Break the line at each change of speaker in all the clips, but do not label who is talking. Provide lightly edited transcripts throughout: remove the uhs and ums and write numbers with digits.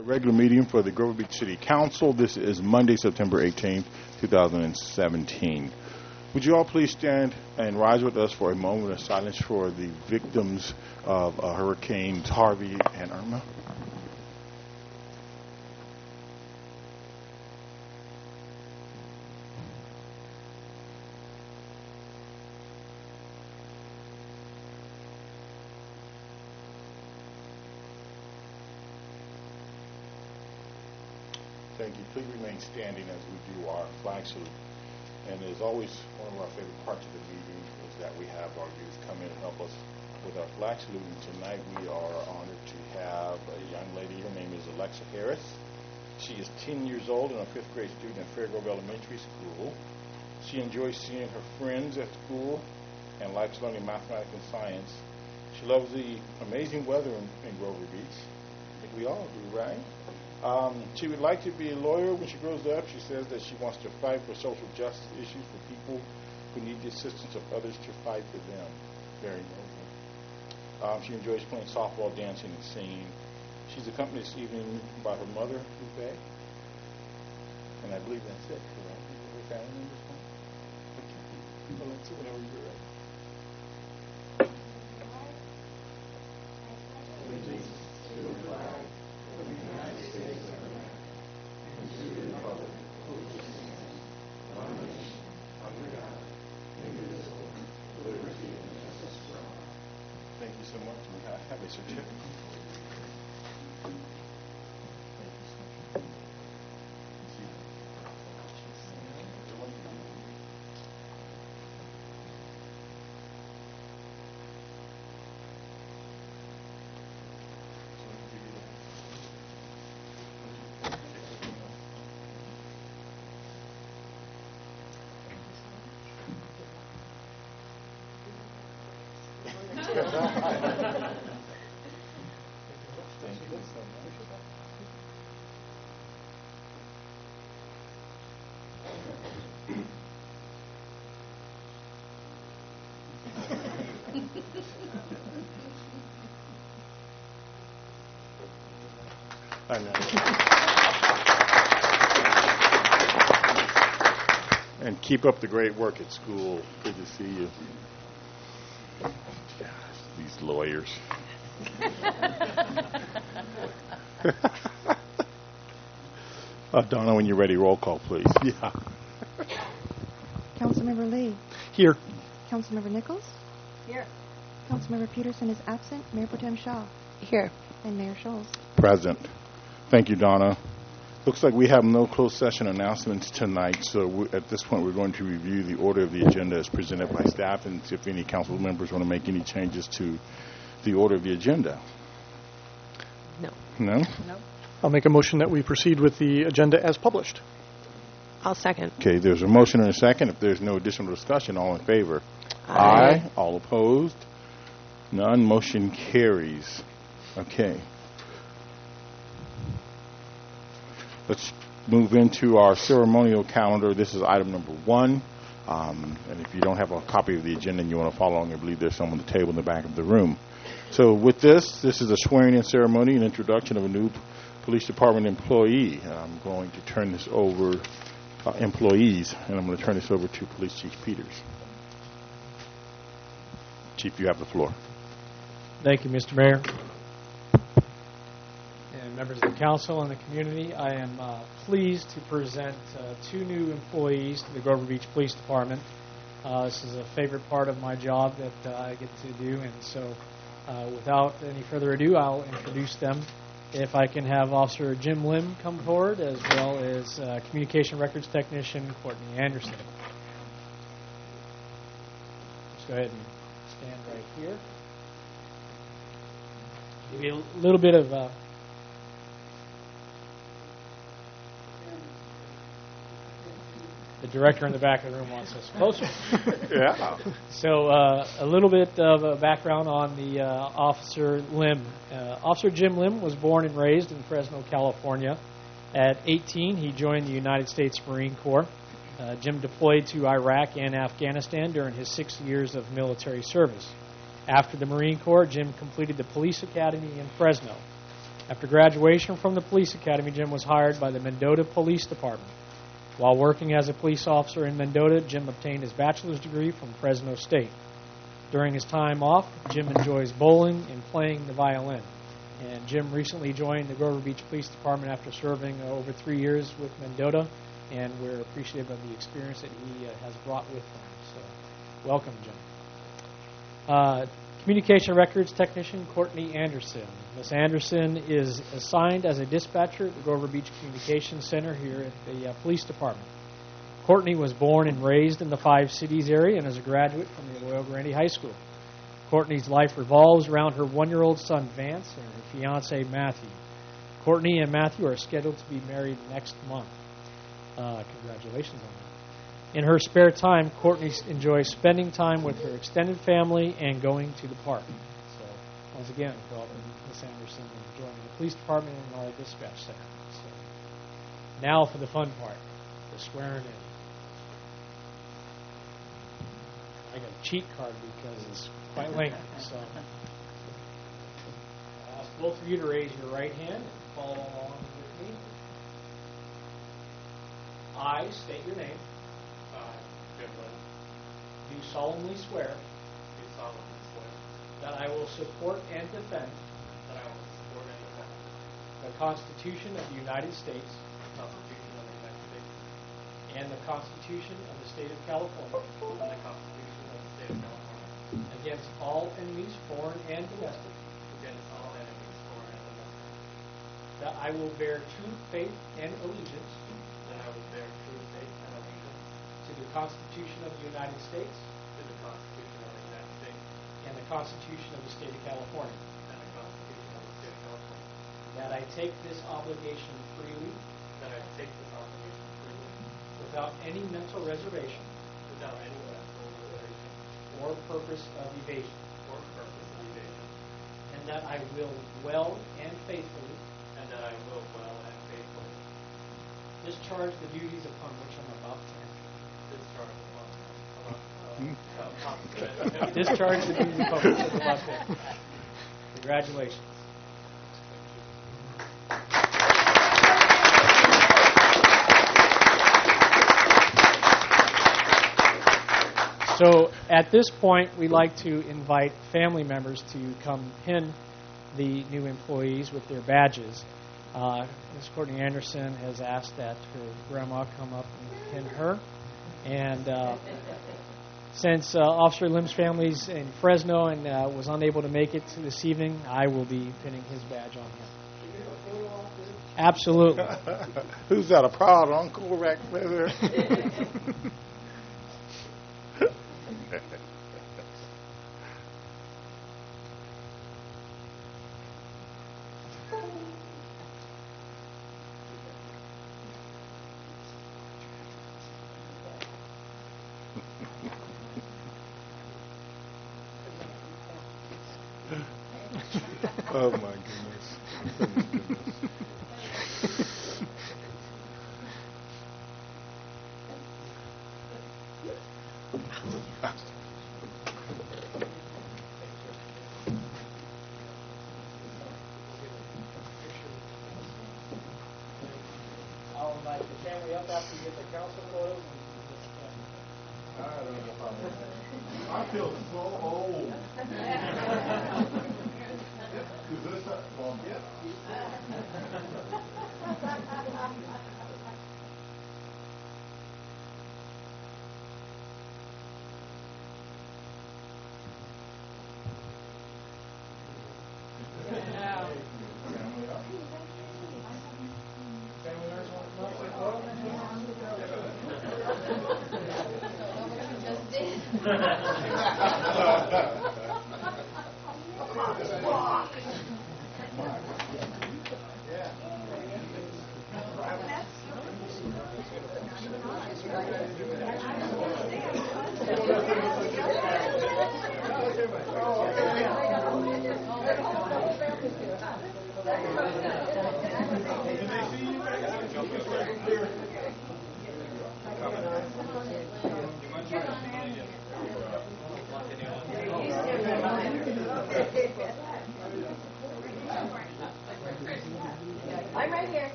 The regular meeting for the Grover Beach City Council. This is Monday, September 18th, 2017. Would you all please stand and rise with us for a moment of silence for the victims of Hurricanes Harvey and Irma? Thank you. Please remain standing as we do our flag salute. And as always, one of our favorite parts of the meeting is that we have our youth come in and help us with our flag salute. And tonight we are honored to have a young lady. Her name is Alexa Harris. She is 10 years old and a fifth grade student at Fairgrove Elementary School. She enjoys seeing her friends at school and likes learning mathematics and science. She loves the amazing weather in Grover Beach. I think we all do, right? She would like to be a lawyer when she grows up. She says that she wants to fight for social justice issues for people who need the assistance of others to fight for them. Very noble. She enjoys playing softball, dancing, and singing. She's accompanied this evening by her mother, Lupe. And I believe that's it. Her family members come. Okay. Let's see whenever you're ready. Thank you so much. We have a certificate. I know. And keep up the great work at school. Good to see you. Gosh, these lawyers. Donna, when you're ready, roll call, please. Yeah.
Councilmember Lee.
Here.
Councilmember Nichols.
Here.
Councilmember Peterson is absent. Mayor Pro Tem Shaw.
Here.
And Mayor Scholes.
Present. Thank you, Donna. Looks like we have no closed session announcements tonight, so at this point we're going to review the order of the agenda as presented by staff and see if any council members want to make any changes to the order of the agenda.
No.
No?
No.
I'll make a motion that we proceed with the agenda as published.
I'll second.
Okay, there's a motion and a second. If there's no additional discussion, all in favor?
Aye.
All opposed? None. Motion carries. Okay. Let's move into our ceremonial calendar. This is item number 1. And if you don't have a copy of the agenda and you want to follow along, I believe there's some on the table in the back of the room. So with this is a swearing-in ceremony and introduction of a new police department employee. I'm going to turn this over, employees, and I'm going to turn this over to Police Chief Peters. Chief, you have the floor.
Thank you, Mr. Mayor. And members of the council and the community, I am pleased to present 2 new employees to the Grover Beach Police Department. This is a favorite part of my job that I get to do, and so without any further ado, I'll introduce them. If I can have Officer Jim Lim come forward, as well as Communication Records Technician Courtney Anderson. Let's go ahead and stand right here. Give you a little bit of the director in the back of the room wants us closer.
Yeah.
So a little bit of a background on the Officer Lim. Officer Jim Lim was born and raised in Fresno, California. At 18, he joined the United States Marine Corps. Jim deployed to Iraq and Afghanistan during his 6 years of military service. After the Marine Corps, Jim completed the police academy in Fresno. After graduation from the police academy, Jim was hired by the Mendota Police Department. While working as a police officer in Mendota, Jim obtained his bachelor's degree from Fresno State. During his time off, Jim enjoys bowling and playing the violin. And Jim recently joined the Grover Beach Police Department after serving over 3 years with Mendota, and we're appreciative of the experience that he has brought with him. So, welcome, Jim. Communication Records Technician Courtney Anderson. Ms. Anderson is assigned as a dispatcher at the Grover Beach Communications Center here at the Police Department. Courtney was born and raised in the Five Cities area and is a graduate from the Arroyo Grande High School. Courtney's life revolves around her 1-year-old son, Vance, and her fiancé, Matthew. Courtney and Matthew are scheduled to be married next month. Congratulations on that. In her spare time, Courtney enjoys spending time with her extended family and going to the park. So, once again, welcome Ms. Anderson and joining the police department and our dispatch center. So, now for the fun part, the swearing in. I got a cheat card because it's quite lengthy. So, I'll ask both of you to raise your right hand and follow along with me. I state your name. Do solemnly swear that I will support and defend the Constitution of the United States and the Constitution of the State of California against all enemies, foreign and domestic, that I will bear true faith and allegiance to the Constitution of the United States and the Constitution of the State of California. That I take this obligation freely without any mental reservation or purpose of evasion. And that I will well and faithfully discharge the duties upon which I'm about to enter. Discharge the duties upon which I'm about to enter. Congratulations. So at this point, we'd like to invite family members to come pin the new employees with their badges. Ms. Courtney Anderson has asked that her grandma come up and pin her. And since Officer Lim's family's in Fresno and was unable to make it this evening, I will be pinning his badge on him. Absolutely.
Who's that, a proud uncle right there? Oh, my goodness.
I'll invite the family up after you get the council photos.
I feel so old. Is this a well, yeah.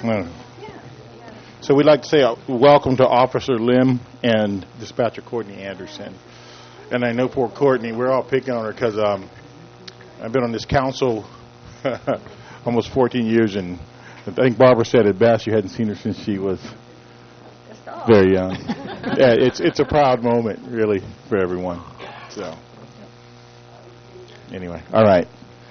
No. So we'd like to say welcome to Officer Lim and Dispatcher Courtney Anderson. And I know poor Courtney, we're all picking on her because I've been on this council almost 14 years, and I think Barbara said it best. You hadn't seen her since she was very young. Yeah, it's a proud moment, really, for everyone. So, anyway, all right.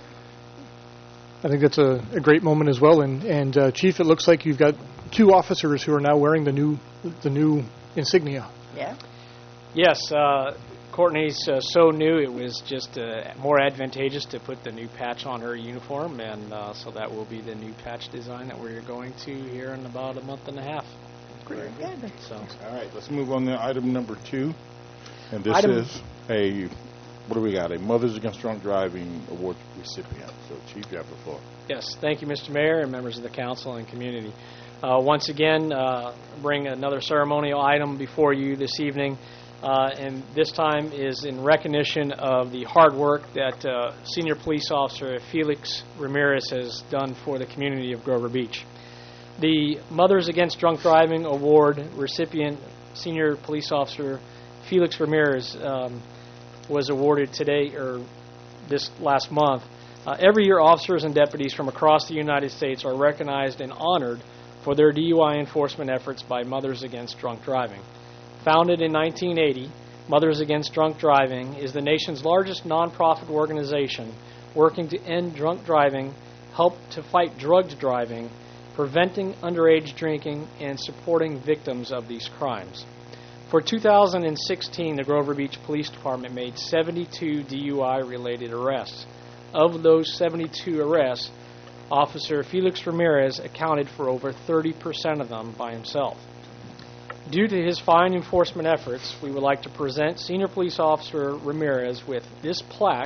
I think that's a great moment as well. And Chief, it looks like you've got 2 officers who are now wearing the new insignia.
Yeah.
Yes, Courtney's so new, it was just more advantageous to put the new patch on her uniform, and so that will be the new patch design that we're going to here in about a month and a half.
Very good.
So,
All right, let's move on to item number 2. And this is what do we got? A Mothers Against Drunk Driving Award recipient. So, Chief, you have the floor.
yes, thank you, Mr. Mayor, and members of the council and community. Once again, bring another ceremonial item before you this evening. And this time is in recognition of the hard work that Senior Police Officer Felix Ramirez has done for the community of Grover Beach. The Mothers Against Drunk Driving Award recipient, Senior Police Officer Felix Ramirez, was awarded today, or this last month. Every year, officers and deputies from across the United States are recognized and honored for their DUI enforcement efforts by Mothers Against Drunk Driving. Founded in 1980, Mothers Against Drunk Driving is the nation's largest nonprofit organization working to end drunk driving, help to fight drugged driving, preventing underage drinking, and supporting victims of these crimes. For 2016, the Grover Beach Police Department made 72 DUI-related arrests. Of those 72 arrests, Officer Felix Ramirez accounted for over 30% of them by himself. Due to his fine enforcement efforts, we would like to present Senior Police Officer Ramirez with this plaque,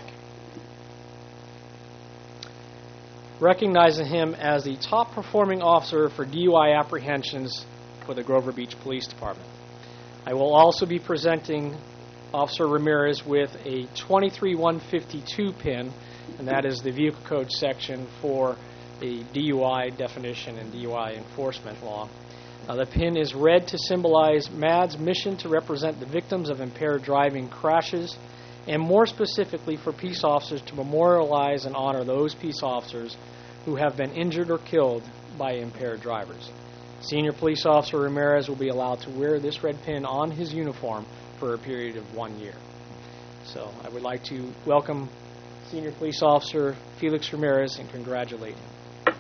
recognizing him as the top performing officer for DUI apprehensions for the Grover Beach Police Department. I will also be presenting Officer Ramirez with a 23152 pin, and that is the vehicle code section for the DUI definition and DUI enforcement law. The pin is red to symbolize MAD's mission to represent the victims of impaired driving crashes, and more specifically for peace officers to memorialize and honor those peace officers who have been injured or killed by impaired drivers. Senior Police Officer Ramirez will be allowed to wear this red pin on his uniform for a period of 1 year. So I would like to welcome Senior Police Officer Felix Ramirez and congratulate him.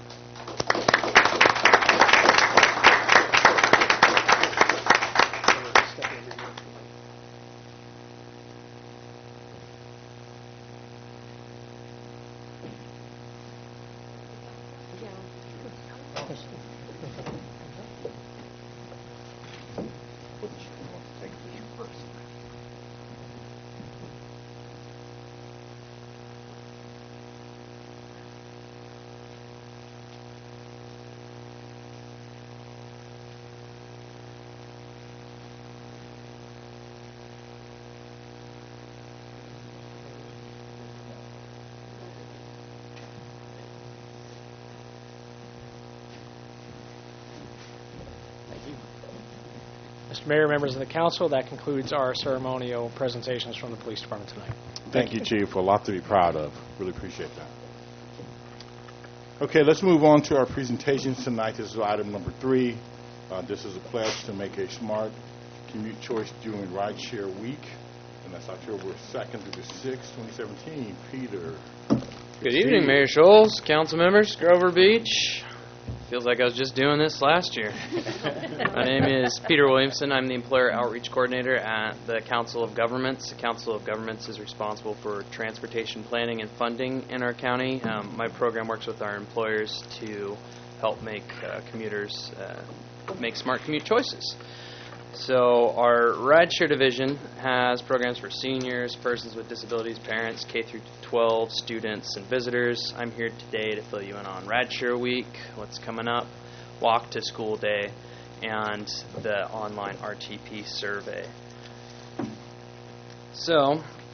Mr. Mayor, members of the council, that concludes our ceremonial presentations from the police department tonight.
Thank you, Chief. A lot to be proud of. Really appreciate that. Okay, let's move on to our presentations tonight. This is item number 3. This is a pledge to make a smart commute choice during Rideshare Week, and that's October 2nd through the 6th, 2017. Peter.
Good evening, Mayor Scholes, council members, Grover Beach. Feels like I was just doing this last year. My name is Peter Williamson. I'm the Employer Outreach Coordinator at the Council of Governments. The Council of Governments is responsible for transportation planning and funding in our county. My program works with our employers to help make commuters make smart commute choices. So our rideshare division has programs for seniors, persons with disabilities, parents, K through 12, students, and visitors. I'm here today to fill you in on Rideshare Week, what's coming up, Walk to School Day, and the online RTP survey. So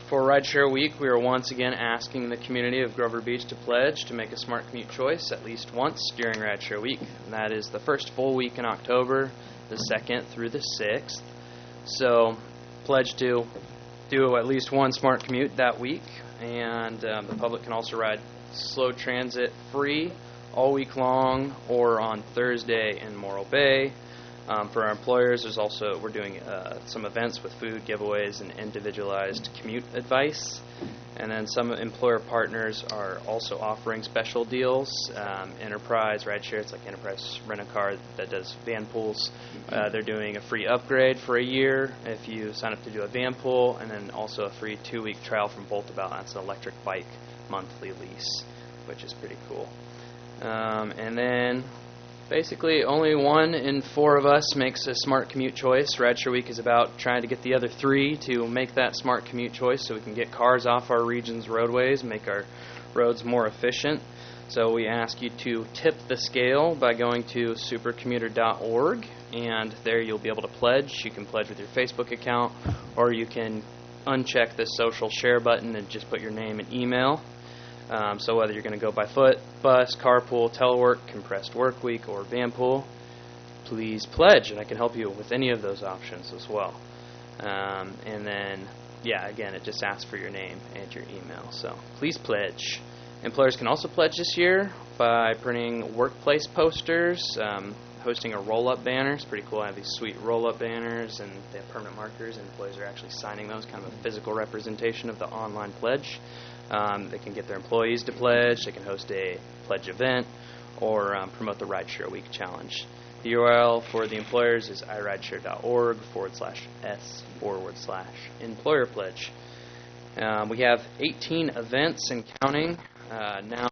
For Rideshare Week, we are once again asking the community of Grover Beach to pledge to make a smart commute choice at least once during Rideshare Week. And that is the first full week in October, the 2nd through the 6th. So pledge to do at least one smart commute that week. And the public can also ride slow transit free all week long or on Thursday in Morro Bay. For our employers, we're doing some events with food giveaways and individualized commute advice. And then some employer partners are also offering special deals. Enterprise Rideshare, it's like Enterprise Rent-A-Car that does van pools. They're doing a free upgrade for a year if you sign up to do a van pool, and then also a free 2-week trial from Boltabout. That's an electric bike monthly lease, which is pretty cool. And then basically, only 1 in 4 of us makes a smart commute choice. Rideshare Week is about trying to get the other 3 to make that smart commute choice so we can get cars off our region's roadways, make our roads more efficient. So we ask you to tip the scale by going to supercommuter.org, and there you'll be able to pledge. You can pledge with your Facebook account, or you can uncheck the social share button and just put your name and email. So whether you're going to go by foot, bus, carpool, telework, compressed work week, or van pool, please pledge, and I can help you with any of those options as well. And then, again, it just asks for your name and your email. So please pledge. Employers can also pledge this year by printing workplace posters, hosting a roll-up banner. It's pretty cool. I have these sweet roll-up banners, and they have permanent markers, and employees are actually signing those, kind of a physical representation of the online pledge. They can get their employees to pledge, they can host a pledge event, or promote the Rideshare Week Challenge. The URL for the employers is irideshare.org/s/employer pledge. We have 18 events and counting. Now,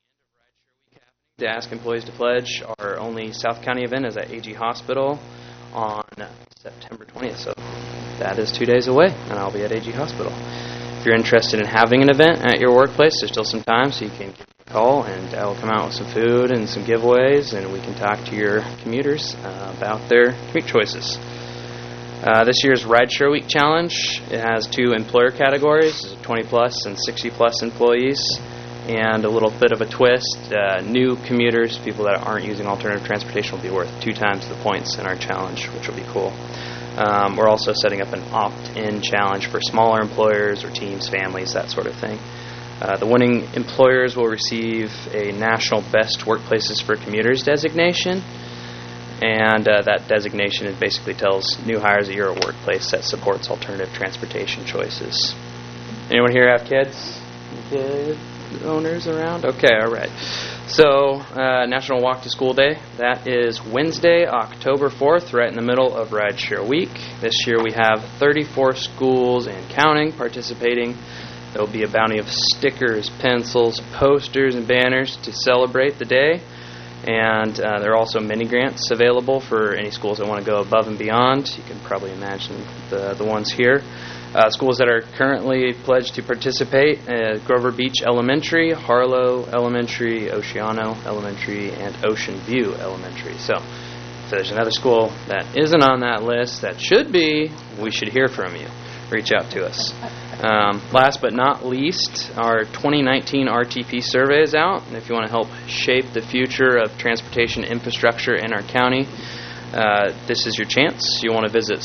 to ask employees to pledge, our only South County event is at AG Hospital on September 20th, so that is 2 days away, and I'll be at AG Hospital. If you're interested in having an event at your workplace, there's still some time, so you can give me a call, and I will come out with some food and some giveaways, and we can talk to your commuters about their commute choices. This year's Rideshare Week Challenge, it has 2 employer categories, 20-plus and 60-plus employees, and a little bit of a twist. New commuters, people that aren't using alternative transportation, will be worth 2 times the points in our challenge, which will be cool. We're also setting up an opt-in challenge for smaller employers or teams, families, that sort of thing. The winning employers will receive a National Best Workplaces for Commuters designation, and that designation basically tells new hires that you're a workplace that supports alternative transportation choices. Anyone here have kids? Kid owners around? Okay, all right. So, National Walk to School Day, that is Wednesday, October 4th, right in the middle of Rideshare Week. This year we have 34 schools and counting participating. There will be a bounty of stickers, pencils, posters, and banners to celebrate the day. And there are also mini grants available for any schools that want to go above and beyond. You can probably imagine the ones here. Schools that are currently pledged to participate: Grover Beach Elementary, Harlow Elementary, Oceano Elementary, and Ocean View Elementary. So if there's another school that isn't on that list that should be, we should hear from you. Reach out to us. Last but not least, our 2019 RTP survey is out. And if you want to help shape the future of transportation infrastructure in our county, this is your chance. You want to visit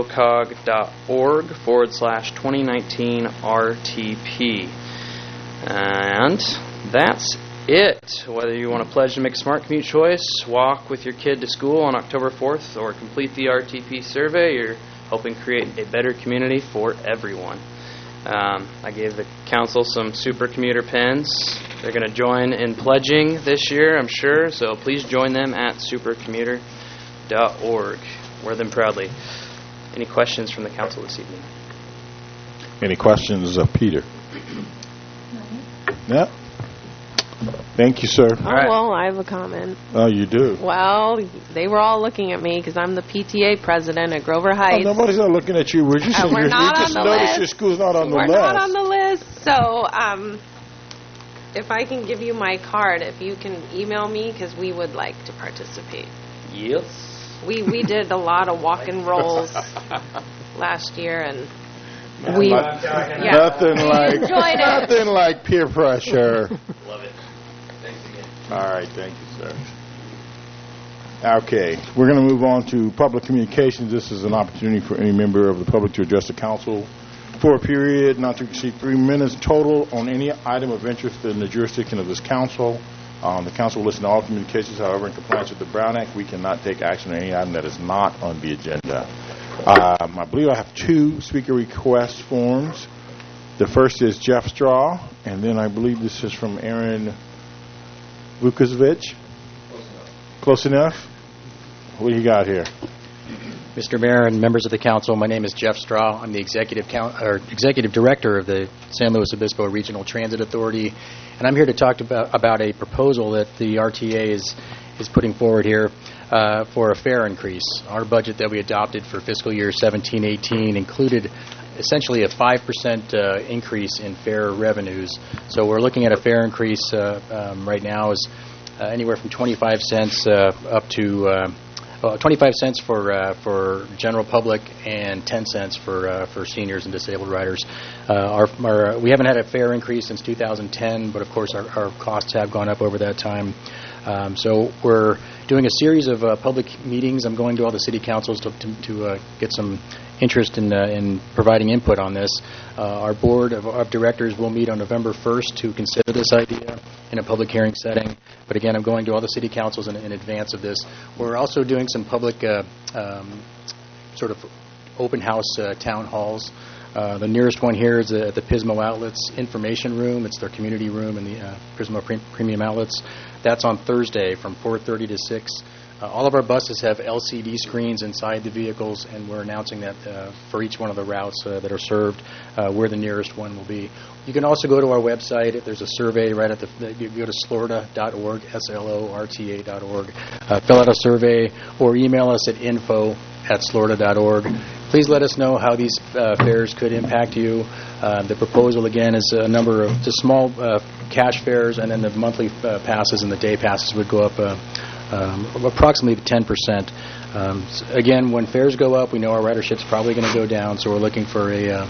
slowcog.org/2019 RTP. And that's it. Whether you want to pledge to make a smart commute choice, walk with your kid to school on October 4th, or complete the RTP survey, you're helping create a better community for everyone. I gave the council some super commuter pens. They're going to join in pledging this year, I'm sure, so please join them at supercommuter.org. Wear them proudly. Any questions from the council this evening?
Any questions of Peter? No? Thank you, sir.
Oh, well, I have a comment.
Oh, you do?
Well, they were all looking at me because I'm the PTA president at Grover Heights.
Oh, nobody's not looking at you. We're just saying
we're not on the list.
Your school's not on the list.
We're not on the list. So, if I can give you my card, if you can email me, because we would like to participate.
Yes.
We did a lot of walk and rolls last year, and We
Nothing like
enjoyed it.
nothing like peer pressure.
Love it. Thanks again.
All right, thank you, sir. Okay, we're going to move on to public communications. This is an opportunity for any member of the public to address the council for a period not to exceed 3 minutes total on any item of interest in the jurisdiction of this council. The council will listen to all communications. However, in compliance with the Brown Act, we cannot take action on any item that is not on the agenda. I believe I have 2 speaker request forms. The first is Jeff Straw, and then I believe this is from Aaron Vukovic. Close enough? What do you got here?
Mr. Mayor and members of the council, my name is Jeff Straw. I'm the executive director of the San Luis Obispo Regional Transit Authority, and I'm here to talk about a proposal that the RTA is putting forward here for a fare increase. Our budget that we adopted for fiscal year 17-18 included essentially a 5% increase in fare revenues. So we're looking at a fare increase right now is anywhere from 25 cents up to 25 cents for general public and 10 cents for seniors and disabled riders. We haven't had a fare increase since 2010, but of course our costs have gone up over that time. So we're doing a series of public meetings. I'm going to all the city councils to get some interest in providing input on this. Our board of directors will meet on November 1st to consider this idea in a public hearing setting. But again, I'm going to all the city councils in advance of this. We're also doing some public sort of open house town halls. The nearest one here is at the Pismo Outlets Information Room. It's their community room in the Pismo Premium Outlets. That's on Thursday from 4:30 to 6. All of our buses have LCD screens inside the vehicles, and we're announcing that for each one of the routes that are served, where the nearest one will be. You can also go to our website. There's a survey right at you go to slorta.org, slorta.org. Fill out a survey or email us at info@slorta.org. Please let us know how these fares could impact you. The proposal, again, is a number of just small cash fares, and then the monthly passes and the day passes would go up approximately 10%. Again, when fares go up, we know our ridership's probably going to go down, so we're looking for a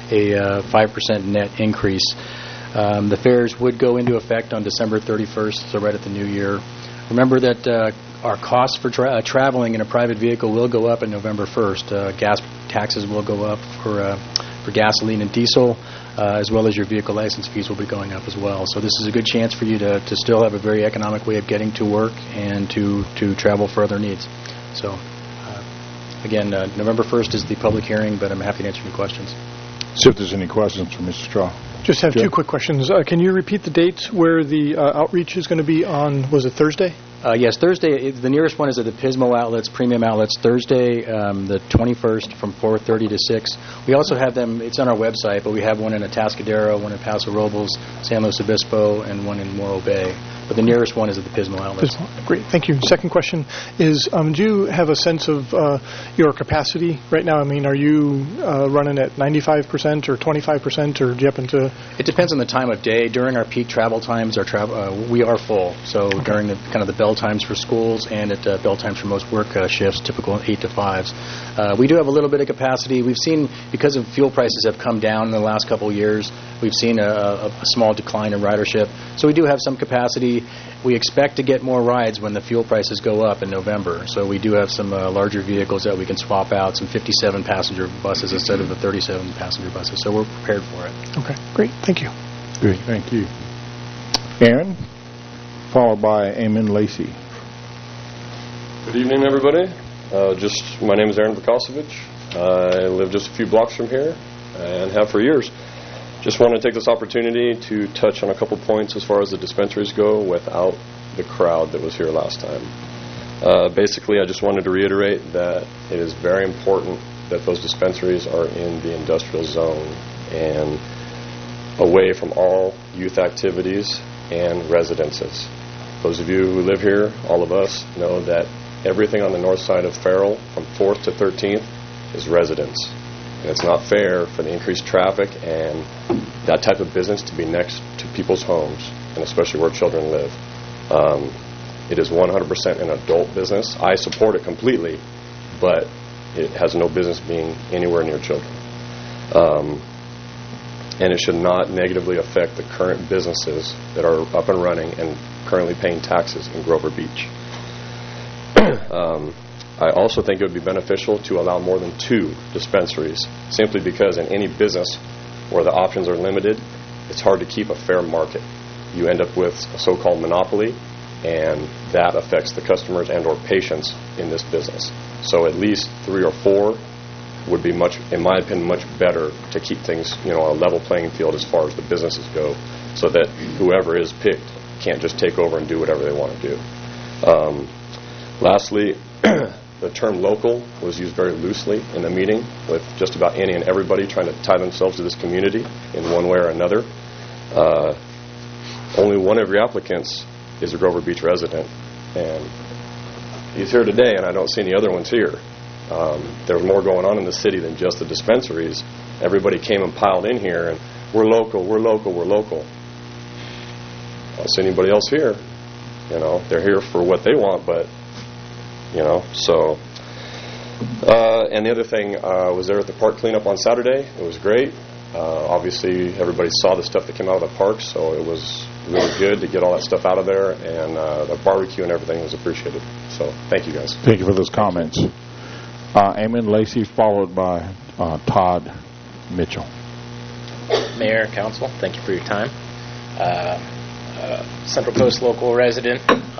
5% net increase. The fares would go into effect on December 31st, so right at the new year. Remember that our costs for traveling in a private vehicle will go up on November 1st. Gas taxes will go up for gasoline and diesel, as well as your vehicle license fees will be going up as well. So this is a good chance for you to still have a very economic way of getting to work and to travel for other needs. So, again, November 1st is the public hearing, but I'm happy to answer any questions.
See if there's any questions for Mr. Straw.
Just have 2 quick questions. Can you repeat the dates where the outreach is going to be on, was it Thursday?
Yes, Thursday. The nearest one is at the Pismo Outlets, Premium Outlets, Thursday, the 21st from 4:30 to 6. We also have them, it's on our website, but we have one in Atascadero, one in Paso Robles, San Luis Obispo, and one in Morro Bay. But the nearest one is at the Pismo Outlets.
Great, thank you. Second question is, do you have a sense of your capacity right now? I mean, are you running at 95% or 25%, or do you happen to...
It depends on the time of day. During our peak travel times, we are full. So during the kind of the bell times for schools and at bell times for most work shifts, typical 8 to 5s. We do have a little bit of capacity. We've seen, because of fuel prices have come down in the last couple of years, we've seen a small decline in ridership. So we do have some capacity. We expect to get more rides when the fuel prices go up in November. So we do have some larger vehicles that we can swap out, some 57-passenger buses instead of the 37-passenger buses. So we're prepared for it.
Okay, great. Thank you.
Great, thank you. Aaron, followed by Eamon Lacey.
Good evening, everybody. My name is Aaron Vukovic. I live just a few blocks from here and have for years. Just want to take this opportunity to touch on a couple points as far as the dispensaries go without the crowd that was here last time. Basically, I just wanted to reiterate that it is very important that those dispensaries are in the industrial zone and away from all youth activities and residences. Those of you who live here, all of us, know that everything on the north side of Farrell from 4th to 13th is residence. And it's not fair for the increased traffic and that type of business to be next to people's homes, and especially where children live. It is 100% an adult business. I support it completely, but it has no business being anywhere near children. And it should not negatively affect the current businesses that are up and running and currently paying taxes in Grover Beach. I also think it would be beneficial to allow more than 2 dispensaries, simply because in any business where the options are limited, it's hard to keep a fair market. You end up with a so-called monopoly, and that affects the customers and or patients in this business. So at least 3 or 4 would be much, in my opinion, much better to keep things, on a level playing field as far as the businesses go, so that whoever is picked can't just take over and do whatever they want to do. Lastly, the term local was used very loosely in the meeting, with just about any and everybody trying to tie themselves to this community in one way or another. Only one of your applicants is a Grover Beach resident, and he's here today, and I don't see any other ones here. There's more going on in the city than just the dispensaries. Everybody came and piled in here, and we're local, we're local, we're local. I don't see anybody else here. They're here for what they want, but, so. And the other thing, was there at the park cleanup on Saturday. It was great. Obviously, everybody saw the stuff that came out of the park, so it was really good to get all that stuff out of there, and the barbecue and everything was appreciated. So, thank you, guys.
Thank you for those comments. Eamon Lacey, followed by Todd Mitchell.
Mayor, Council, thank you for your time. Central Coast local resident.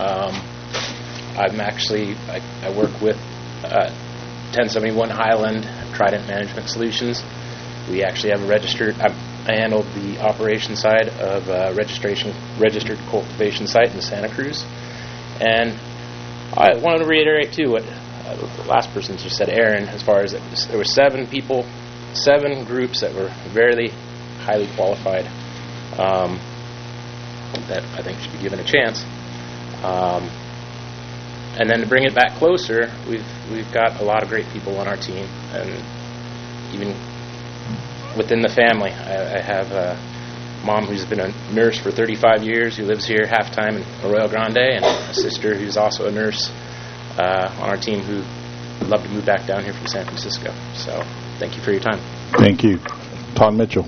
I work with 1071 Highland Trident Management Solutions. We actually have a registered, I handle the operation side of a registered cultivation site in Santa Cruz. And I wanted to reiterate, too, what the last person just said, Aaron, as far as there were 7 groups that were very highly qualified that I think should be given a chance. And then to bring it back closer, we've got a lot of great people on our team, and even within the family, I have a mom who's been a nurse for 35 years, who lives here half-time in Arroyo Grande, and a sister who's also a nurse on our team who would love to move back down here from San Francisco. So thank you for your time.
Thank you. Todd Mitchell.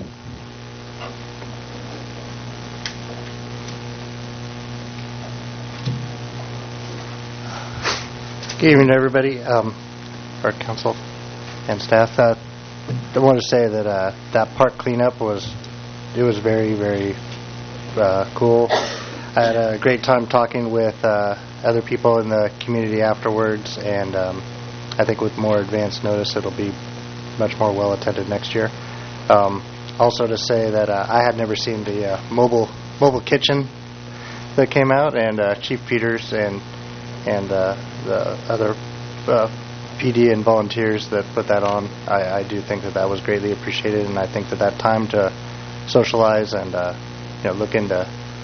Good evening, everybody, our council and staff. I want to say that that park cleanup was very, very cool. I had a great time talking with other people in the community afterwards, and I think with more advance notice, it'll be much more well attended next year. Also, to say that I had never seen the mobile kitchen that came out, and Chief Peters and the other PD and volunteers that put that on, I do think that was greatly appreciated, and I think that time to socialize and look into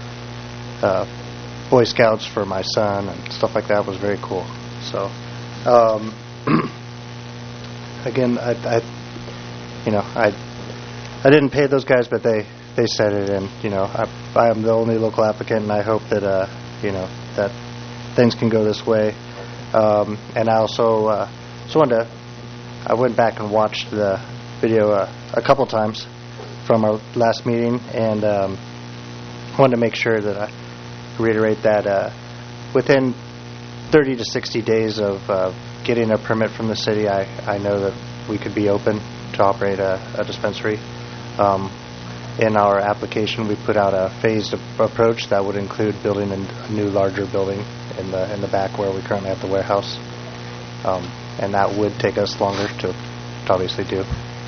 Boy Scouts for my son and stuff like that was very cool. So again, I didn't pay those guys, but they said it, and I am the only local applicant, and I hope that that things can go this way. And I also I went back and watched the video a couple times from our last meeting, and wanted to make sure that I reiterate that within 30 to 60 days of getting a permit from the city, I know that we could be open to operate a dispensary. In our application, we put out a phased approach that would include building a new, larger building in the back where we currently have the warehouse, and that would take us longer to obviously do.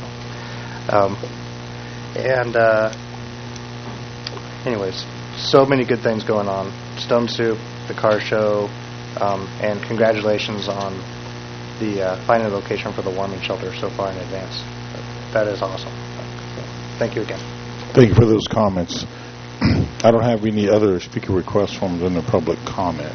Anyways, so many good things going on. Stone Soup, the car show, and congratulations on the finding a location for the warming shelter so far in advance. That is awesome. Thank you again.
Thank you for those comments. I don't have any other speaker requests from the public comment.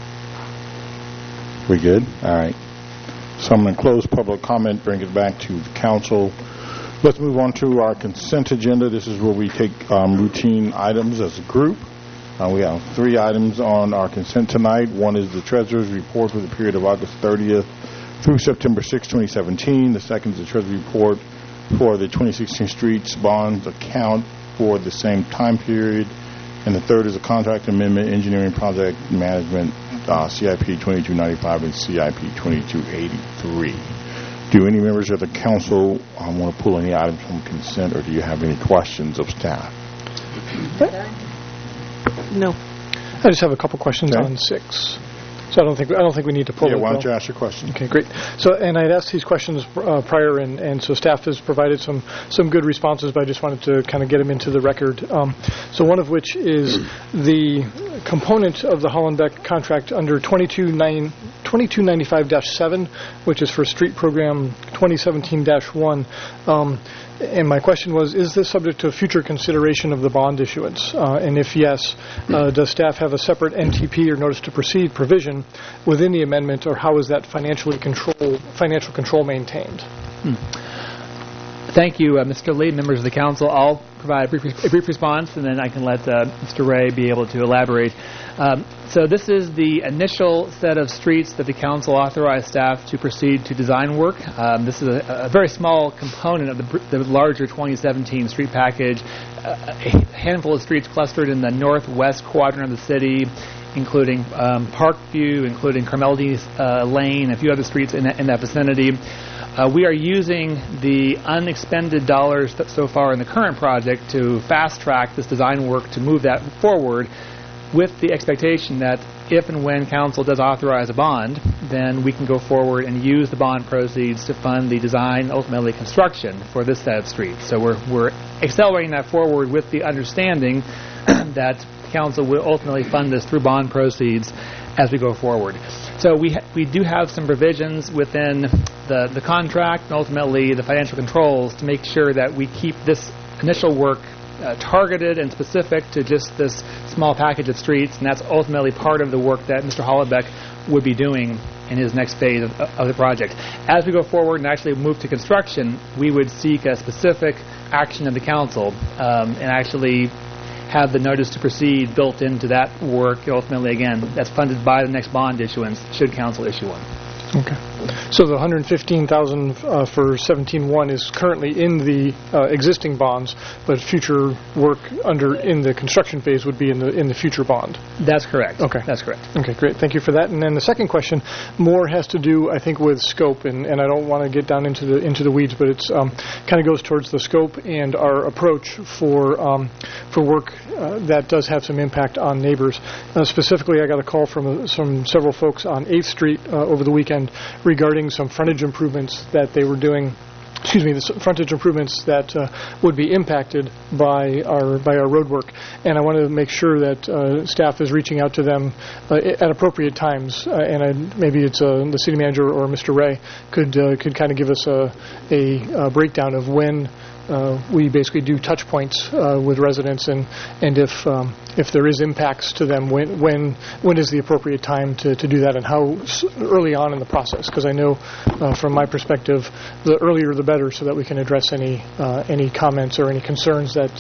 We good? All right. So I'm going to close public comment, bring it back to the council. Let's move on to our consent agenda. This is where we take routine items as a group. We have 3 items on our consent tonight. One is the Treasurer's Report for the period of August 30th through September 6, 2017. The second is the Treasurer's Report for the 2016 streets bond account for the same time period. And the third is a contract amendment, engineering project management, CIP 2295 and CIP 2283. Do any members of the council want to pull any items from consent, or do you have any questions of staff?
No.
I just have a couple questions
Okay.
on 6. So I don't think we need to pull it.
Why don't
Bill.
you ask your question?
Okay, great. So, and I'd asked these questions prior, and so staff has provided some good responses, but I just wanted to kind of get them into the record. So one of which is the component of the Hollenbeck contract under 2295-7, which is for street program 2017-1. And my question was, is this subject to future consideration of the bond issuance? And if yes, does staff have a separate NTP or notice to proceed provision within the amendment, or how is that financial control maintained?
Thank you, Mr. Lee, members of the council. I'll provide a brief response, and then I can let Mr. Ray be able to elaborate. So this is the initial set of streets that the council authorized staff to proceed to design work. This is a very small component of the larger 2017 street package. A handful of streets clustered in the northwest quadrant of the city, including Parkview, including Carmeldes Lane, a few other streets in that vicinity. We are using the unexpended dollars so far in the current project to fast-track this design work to move that forward, with the expectation that if and when council does authorize a bond, then we can go forward and use the bond proceeds to fund the design, ultimately construction, for this set of streets. So we're accelerating that forward with the understanding that council will ultimately fund this through bond proceeds as we go forward. So we do have some provisions within the contract and ultimately the financial controls to make sure that we keep this initial work targeted and specific to just this small package of streets, and that's ultimately part of the work that Mr. Hollenbeck would be doing in his next phase of the project. As we go forward and actually move to construction, we would seek a specific action of the council and actually have the notice to proceed built into that work. Ultimately, again, that's funded by the next bond issuance, should council issue one.
Okay. So the $115,000 for 17-1 is currently in the existing bonds, but future work in the construction phase would be in the future bond.
That's correct.
Okay.
That's correct.
Okay, great. Thank you for that. And then the second question more has to do, I think, with scope, and I don't want to get down into the weeds, but it's kind of goes towards the scope and our approach for work that does have some impact on neighbors. Specifically, I got a call from several folks on 8th Street over the weekend regarding some frontage improvements that they were doing. The frontage improvements that would be impacted by our road work, and I want to make sure that staff is reaching out to them at appropriate times. And maybe it's the city manager or Mr. Ray could kind of give us a breakdown of when we basically do touch points with residents, and if there is impacts to them, when is the appropriate time to do that, and how early on in the process? Because I know from my perspective, the earlier the better, so that we can address any comments or any concerns that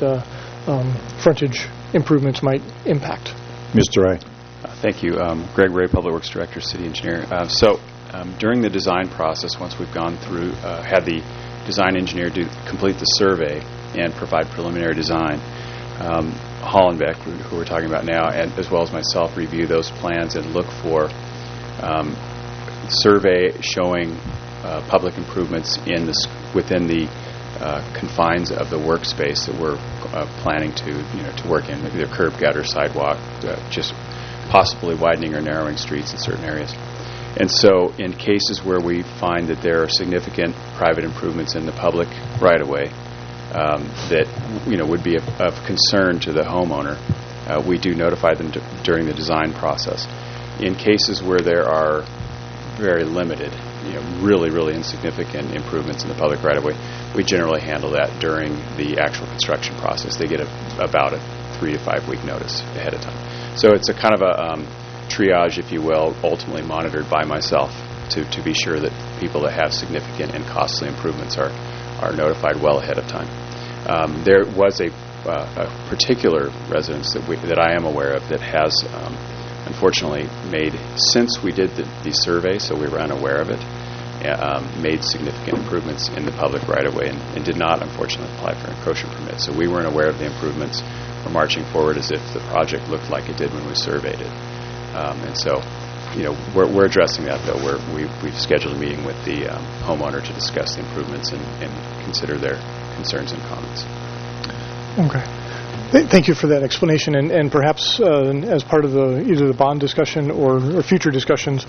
frontage improvements might impact.
Mr. Ray.
Thank you. Greg Ray, Public Works Director, City Engineer. During the design process, once we've gone through, had the design engineer complete the survey and provide preliminary design, Hollenbeck, who we're talking about now, and as well as myself, review those plans and look for survey showing public improvements within the confines of the workspace that we're planning to work in, maybe the curb, gutter, sidewalk, just possibly widening or narrowing streets in certain areas. And so in cases where we find that there are significant private improvements in the public right-of-way that would be of concern to the homeowner, we do notify them during the design process. In cases where there are very limited, really, really insignificant improvements in the public right-of-way, we generally handle that during the actual construction process. They get about a 3 to 5 week notice ahead of time. So it's a kind of a triage, if you will, ultimately monitored by myself to be sure that people that have significant and costly improvements are notified well ahead of time. There was a particular residence that I am aware of that has unfortunately made, since we did the survey, so we were unaware of it, made significant improvements in the public right-of-way and did not, unfortunately, apply for encroachment permits. So we weren't aware of the improvements. We're marching forward as if the project looked like it did when we surveyed it. And so, we're addressing that, though. We've scheduled a meeting with the homeowner to discuss the improvements and consider their concerns and comments.
Okay. Thank you for that explanation. And perhaps as part of either the bond discussion or future discussions,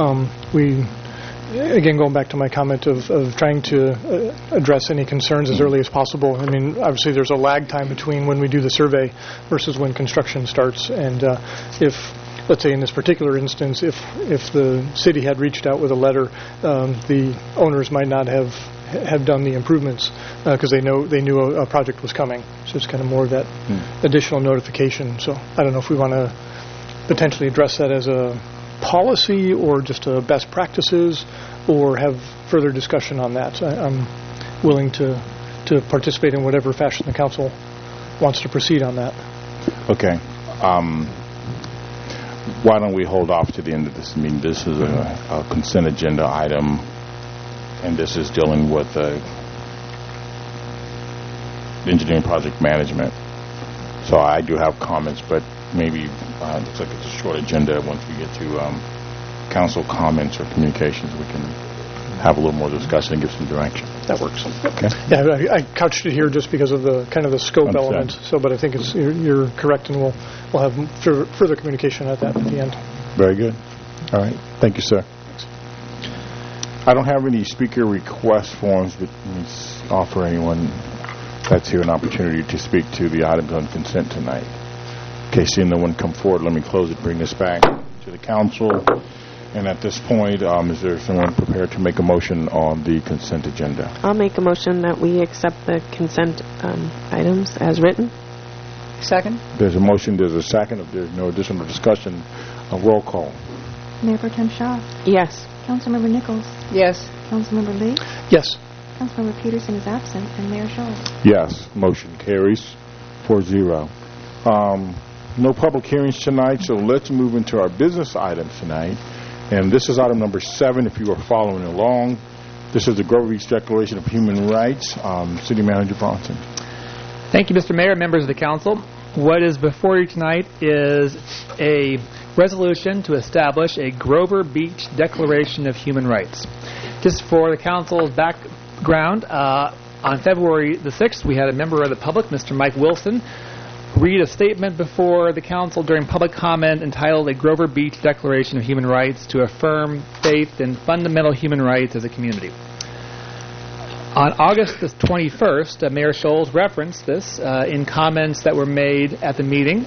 again, going back to my comment of trying to address any concerns as early as possible. I mean, obviously there's a lag time between when we do the survey versus when construction starts. And if, let's say in this particular instance, if the city had reached out with a letter, the owners might not have done the improvements because they knew a project was coming. So it's kind of more of that additional notification. So I don't know if we want to potentially address that as a policy or just best practices, or have further discussion on that. I'm willing to participate in whatever fashion the council wants to proceed on that.
Okay. Why don't we hold off to the end of this meeting? This is a consent agenda item, and this is dealing with engineering project management. So I do have comments, but maybe it looks like it's a short agenda. Once we get to council comments or communications, we can have a little more discussion and give some direction.
That works.
Okay.
Yeah, I couched it here just because of the kind of the scope element. So, but I think you're correct, and we'll have further communication at the end.
Very good. All right. Thank you, sir. Thanks. I don't have any speaker request forms, but let's offer anyone that's here an opportunity to speak to the items on consent tonight. Okay, seeing no one come forward, let me close it, bring this back to the council. And at this point, is there someone prepared to make a motion on the consent agenda?
I'll make a motion that we accept the consent items as written.
Second.
There's a motion, there's a second. If there's no additional discussion, a roll call.
Mayor Pro Tem Shaw.
Yes.
Councilmember Nichols.
Yes.
Councilmember Lee.
Yes.
Councilmember Peterson is absent, and Mayor Scholes.
Yes. Motion carries 4-0. No public hearings tonight, so let's move into our business items tonight. And this is item number 7, if you are following along. This is the Grover Beach Declaration of Human Rights. City Manager Bronson.
Thank you, Mr. Mayor, members of the council. What is before you tonight is a resolution to establish a Grover Beach Declaration of Human Rights. Just for the council's background, on February the 6th, we had a member of the public, Mr. Mike Wilson, read a statement before the council during public comment entitled A Grover Beach Declaration of Human Rights to affirm faith in fundamental human rights as a community. On August the 21st, Mayor Scholes referenced this in comments that were made at the meeting,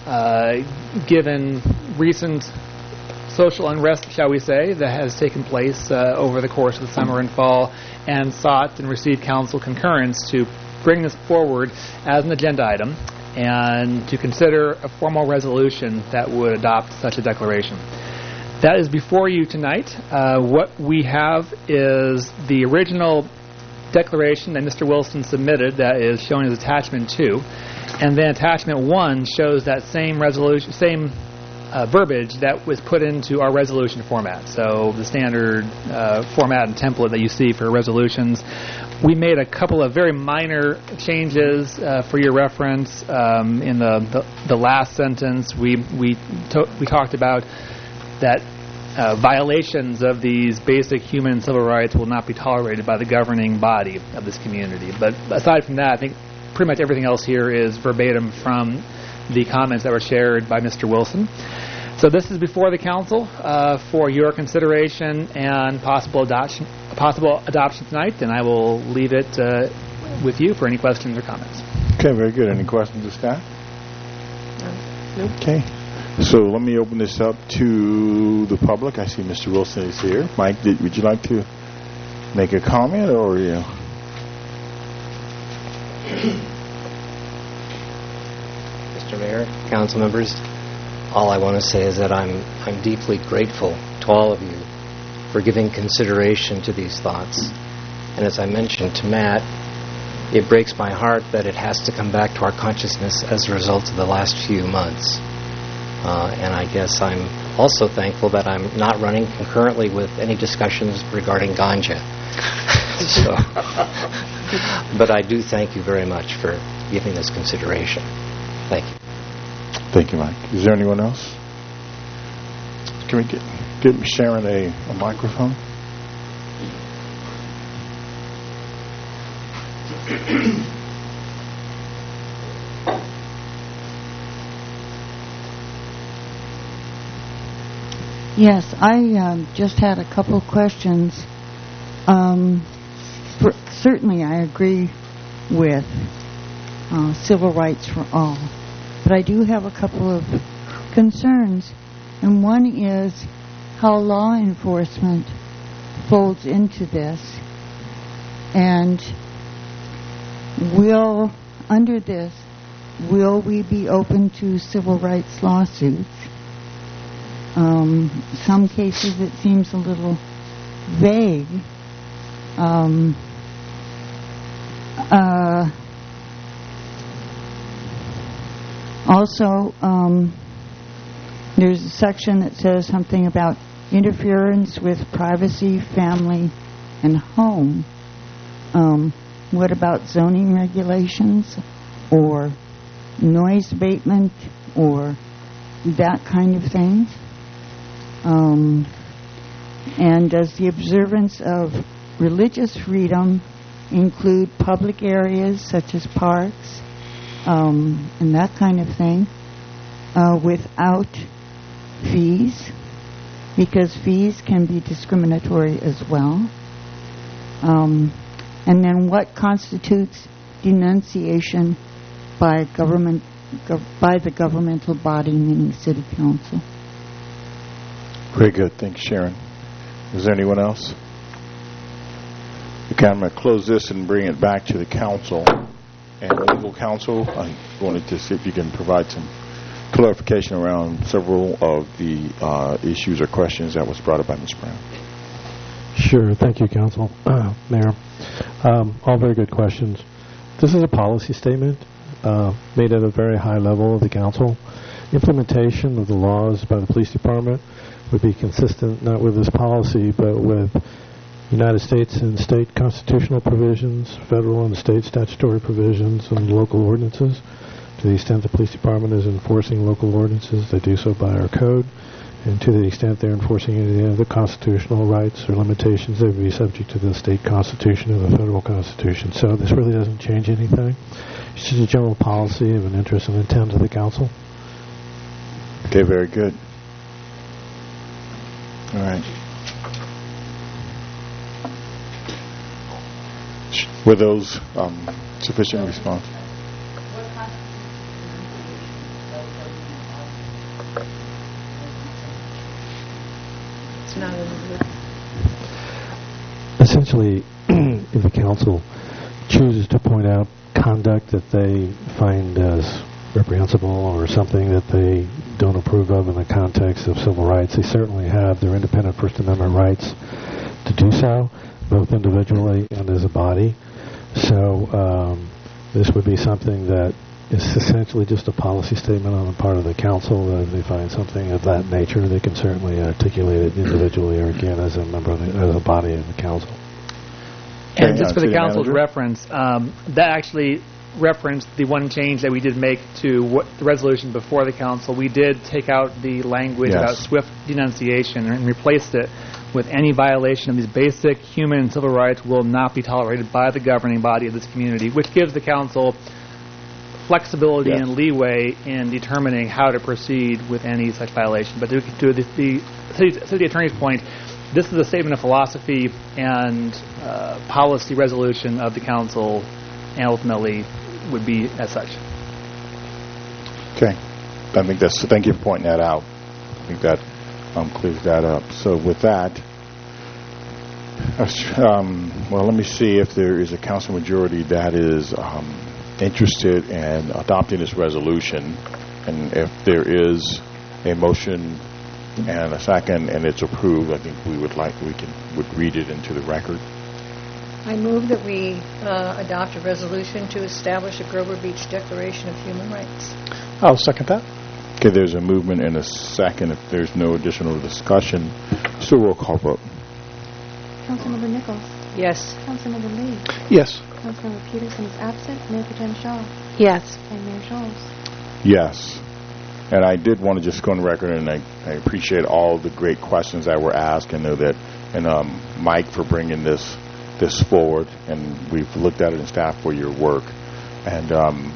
given recent social unrest, shall we say, that has taken place over the course of the summer and fall, and sought and received council concurrence to bring this forward as an agenda item and to consider a formal resolution that would adopt such a declaration. That is before you tonight. What we have is the original declaration that Mr. Wilson submitted that is shown as attachment 2, and then attachment 1 shows that same resolution, verbiage that was put into our resolution format. So the standard format and template that you see for resolutions. We made a couple of very minor changes for your reference. In the last sentence, we talked about that violations of these basic human and civil rights will not be tolerated by the governing body of this community. But aside from that, I think pretty much everything else here is verbatim from the comments that were shared by Mr. Wilson. So this is before the council for your consideration and possible adoption tonight, and I will leave it with you for any questions or comments.
Okay, very good. Any questions of staff?
No.
Okay. So let me open this up to the public. I see Mr. Wilson is here. Mike, would you like to make a comment or you?
Mr. Mayor, council members, all I want to say is that I'm deeply grateful to all of you for giving consideration to these thoughts. And as I mentioned to Matt, it breaks my heart that it has to come back to our consciousness as a result of the last few months. And I guess I'm also thankful that I'm not running concurrently with any discussions regarding ganja. So, but I do thank you very much for giving this consideration. Thank you.
Thank you, Mike. Is there anyone else? Can we get Sharon a microphone?
Yes, I just had a couple of questions. Certainly I agree with civil rights for all, but I do have a couple of concerns, and one is how law enforcement folds into this, and under this, will we be open to civil rights lawsuits? Some cases it seems a little vague. Also, there's a section that says something about interference with privacy, family, and home. What about zoning regulations or noise abatement or that kind of thing? And does the observance of religious freedom include public areas such as parks and that kind of thing without fees? Because fees can be discriminatory as well. And then what constitutes denunciation by the governmental body, meaning City Council?
Very good. Thanks, Sharon. Is there anyone else? Okay, I'm going to close this and bring it back to the council. And legal counsel, I wanted to see if you can provide some clarification around several of the issues or questions that was brought up by Ms. Brown.
Sure. Thank you, Council. Mayor. All very good questions. This is a policy statement made at a very high level of the council. Implementation of the laws by the police department would be consistent not with this policy, but with United States and state constitutional provisions, federal and state statutory provisions, and local ordinances. To the extent the police department is enforcing local ordinances, they do so by our code. And to the extent they're enforcing any of the constitutional rights or limitations, they would be subject to the state constitution and the federal constitution. So this really doesn't change anything. It's just a general policy of an interest and intent of the council.
Okay, very good. All right. Were those sufficient response?
It's not in the book.
Essentially, if the council chooses to point out conduct that they find as reprehensible or something that they don't approve of in the context of civil rights, they certainly have their independent First Amendment rights to do so, both individually and as a body. So this would be something that is essentially just a policy statement on the part of the council. That if they find something of that nature, they can certainly articulate it individually or again as a member of as a body of the council.
And just for the council's reference, that actually referenced the one change that we did make to the resolution before the council. We did take out the language about swift denunciation and replaced it with any violation of these basic human and civil rights will not be tolerated by the governing body of this community, which gives the council flexibility and leeway in determining how to proceed with any such violation. But to the city attorney's point, this is a statement of philosophy and policy resolution of the council, and ultimately would be as such.
Okay. I think that's. Thank you for pointing that out. I think that clears that up. So with that, well, let me see if there is a council majority that is interested in adopting this resolution, and if there is a motion and a second and it's approved, I think we would read it into the record.
I move that we adopt a resolution to establish a Grover Beach Declaration of Human Rights.
I'll second that.
Okay, there's a movement and a second. If there's no additional discussion, so roll call vote.
Councilmember Nichols.
Yes.
Councilmember Lee.
Yes.
Councilmember Peterson is absent. Mayor Pro Tem Shaw.
Yes.
And Mayor Scholes.
Yes. And I did want to just go on record, and I appreciate all the great questions that were asked. I know that, and Mike for bringing this forward, and we've looked at it in staff for your work. And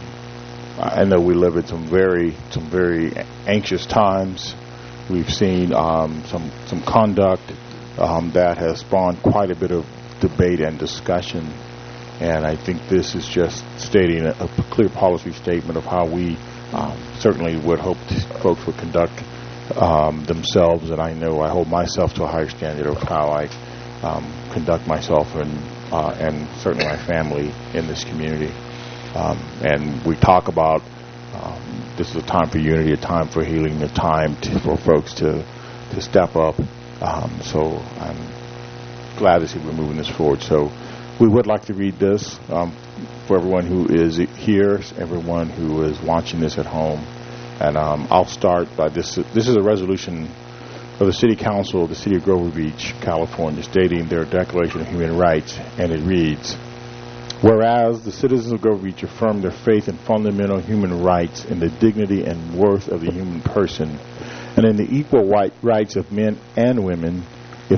I know we live in some very anxious times. We've seen some conduct that has spawned quite a bit of debate and discussion. And I think this is just stating a clear policy statement of how we certainly would hope folks would conduct themselves. And I know I hold myself to a higher standard of how I conduct myself and certainly my family in this community. And we talk about this is a time for unity, a time for healing, a time for folks to step up. So I'm glad to see we're moving this forward. So we would like to read this for everyone who is here, everyone who is watching this at home. And I'll start by this. This is a resolution of the City Council of the City of Grover Beach, California, stating their Declaration of Human Rights, and it reads, whereas the citizens of Grover Beach affirm their faith in fundamental human rights in the dignity and worth of the human person, and in the equal rights of men and women, of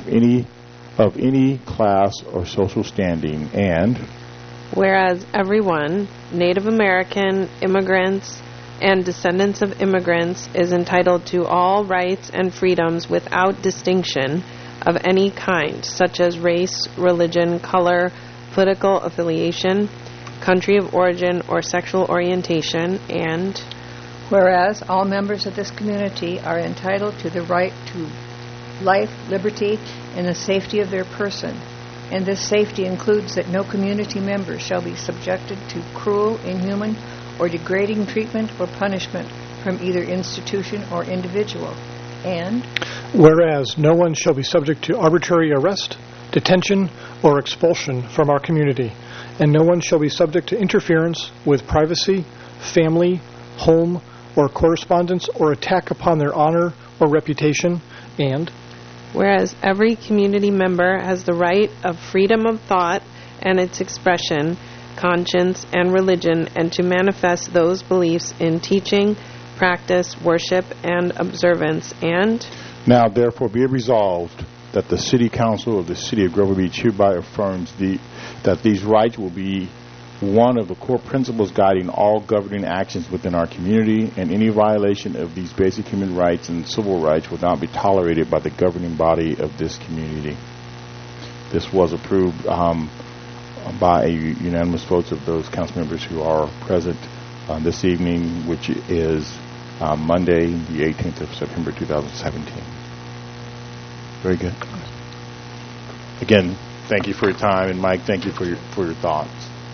any class or social standing, and
whereas everyone, Native American, immigrants, and descendants of immigrants, is entitled to all rights and freedoms without distinction of any kind, such as race, religion, color, political affiliation, country of origin, or sexual orientation, and
whereas all members of this community are entitled to the right to life, liberty, and the safety of their person, and this safety includes that no community member shall be subjected to cruel, inhuman, or degrading treatment or punishment from either institution or individual, and
whereas no one shall be subject to arbitrary arrest, detention, or expulsion from our community, and no one shall be subject to interference with privacy, family, home, or correspondence, or attack upon their honor or reputation, and
whereas every community member has the right of freedom of thought and its expression, conscience, and religion, and to manifest those beliefs in teaching, practice, worship, and observance, and
now therefore be it resolved that the City Council of the City of Grover Beach hereby affirms that these rights will be one of the core principles guiding all governing actions within our community, and any violation of these basic human rights and civil rights will not be tolerated by the governing body of this community. This was approved by a unanimous vote of those council members who are present this evening, which is Monday, the 18th of September, 2017. Very good. Again, thank you for your time, and Mike, thank you for your thoughts.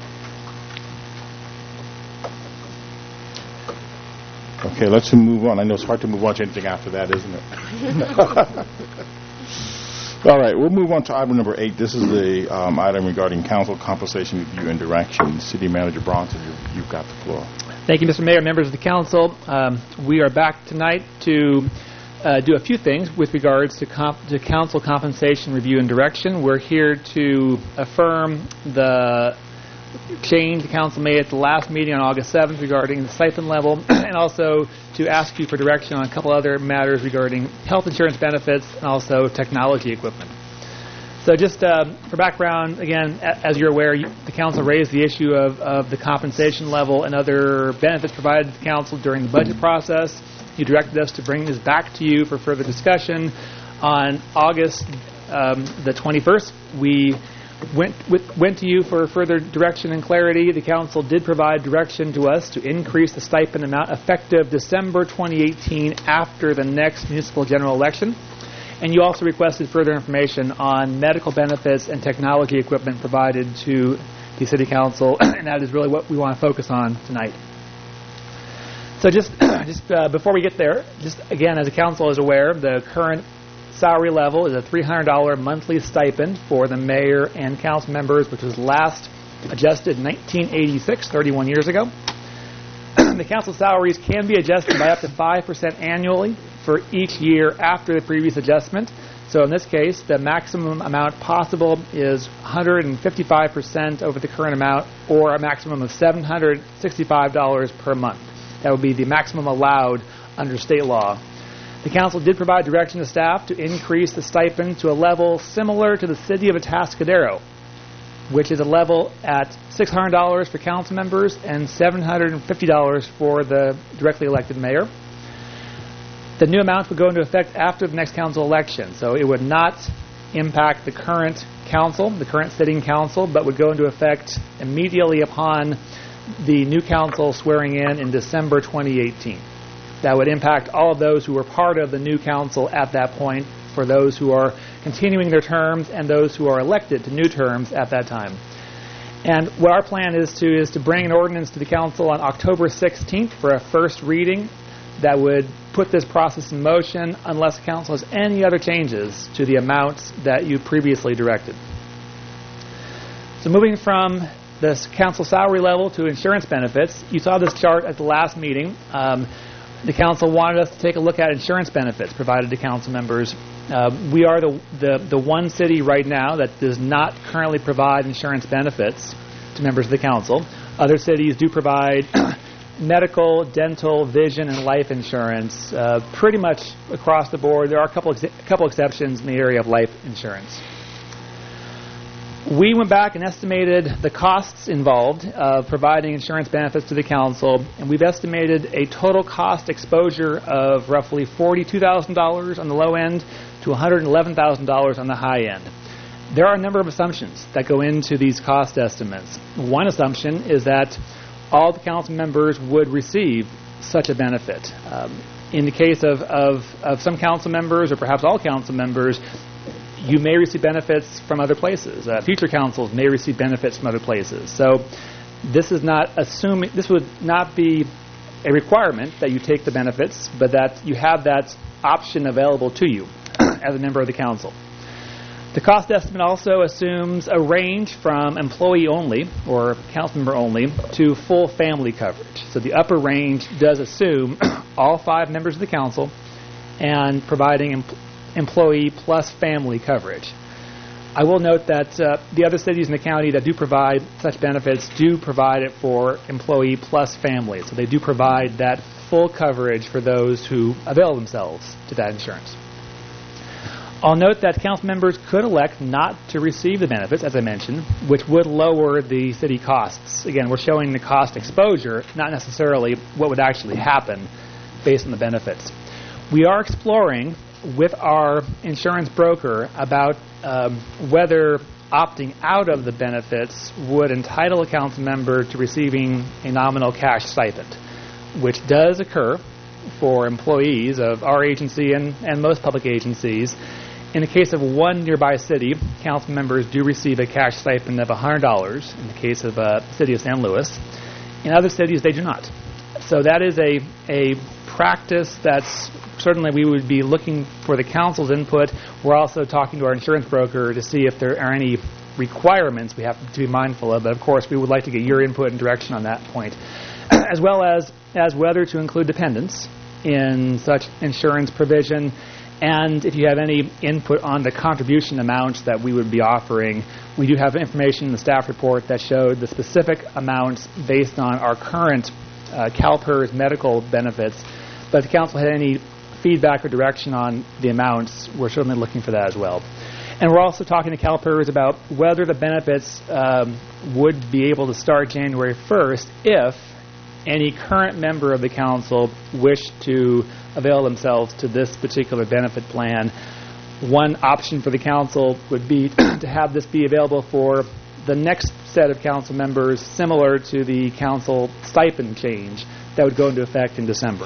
Okay, let's move on. I know it's hard to move on to anything after that, isn't it? All right, we'll move on to item number 8. This is the item regarding council compensation review and direction. City Manager Bronson, you've got the floor.
Thank you, Mr. Mayor, members of the council. We are back tonight to do a few things with regards to council compensation review and direction. We're here to affirm the change the council made at the last meeting on August 7th regarding the stipend level, and also to ask you for direction on a couple other matters regarding health insurance benefits and also technology equipment. So just for background, again, as you're aware, the council raised the issue of the compensation level and other benefits provided to the council during the budget process. You directed us to bring this back to you for further discussion. On August the 21st, we went to you for further direction and clarity. The council did provide direction to us to increase the stipend amount effective December 2018 after the next municipal general election. And you also requested further information on medical benefits and technology equipment provided to the City Council, and that is really what we want to focus on tonight. So just before we get there, just again, as the council is aware, the current salary level is a $300 monthly stipend for the mayor and council members, which was last adjusted in 1986, 31 years ago. the council salaries can be adjusted by up to 5% annually for each year after the previous adjustment. So in this case, the maximum amount possible is 155% over the current amount, or a maximum of $765 per month. That would be the maximum allowed under state law. The council did provide direction to staff to increase the stipend to a level similar to the city of Atascadero, which is a level at $600 for council members and $750 for the directly elected mayor. The new amounts would go into effect after the next council election, so it would not impact the current council, the current sitting council, but would go into effect immediately upon the new council swearing in December 2018. That would impact all of those who were part of the new council at that point, for those who are continuing their terms and those who are elected to new terms at that time. And what our plan is to bring an ordinance to the council on October 16th for a first reading that would put this process in motion unless the council has any other changes to the amounts that you previously directed. So moving from this council salary level to insurance benefits, you saw this chart at the last meeting. The council wanted us to take a look at insurance benefits provided to council members. We are the one city right now that does not currently provide insurance benefits to members of the council. Other cities do provide medical, dental, vision, and life insurance pretty much across the board. There are a couple exceptions in the area of life insurance. We went back and estimated the costs involved of providing insurance benefits to the council, and we've estimated a total cost exposure of roughly $42,000 on the low end to $111,000 on the high end. There are a number of assumptions that go into these cost estimates. One assumption is that all the council members would receive such a benefit. In the case of some council members, or perhaps all council members, you may receive benefits from other places. Future councils may receive benefits from other places. So this would not be a requirement that you take the benefits, but that you have that option available to you as a member of the council. The cost estimate also assumes a range from employee only, or council member only, to full family coverage. So the upper range does assume all 5 members of the council and providing employee plus family coverage. I will note that the other cities in the county that do provide such benefits do provide it for employee plus family. So they do provide that full coverage for those who avail themselves to that insurance. I'll note that council members could elect not to receive the benefits, as I mentioned, which would lower the city costs. Again, we're showing the cost exposure, not necessarily what would actually happen based on the benefits. We are exploring with our insurance broker about whether opting out of the benefits would entitle a council member to receiving a nominal cash stipend, which does occur for employees of our agency and most public agencies. In the case of one nearby city, council members do receive a cash stipend of $100 in the case of the city of San Luis. In other cities, they do not. So that is a practice that's certainly we would be looking for the council's input. We're also talking to our insurance broker to see if there are any requirements we have to be mindful of. But of course, we would like to get your input and direction on that point, as well as whether to include dependents in such insurance provision. And if you have any input on the contribution amounts that we would be offering, we do have information in the staff report that showed the specific amounts based on our current CalPERS medical benefits. But if the council had any feedback or direction on the amounts, we're certainly looking for that as well. And we're also talking to CalPERS about whether the benefits would be able to start January 1st if any current member of the council wished to avail themselves to this particular benefit plan. One option for the council would be to have this be available for the next set of council members, similar to the council stipend change that would go into effect in December.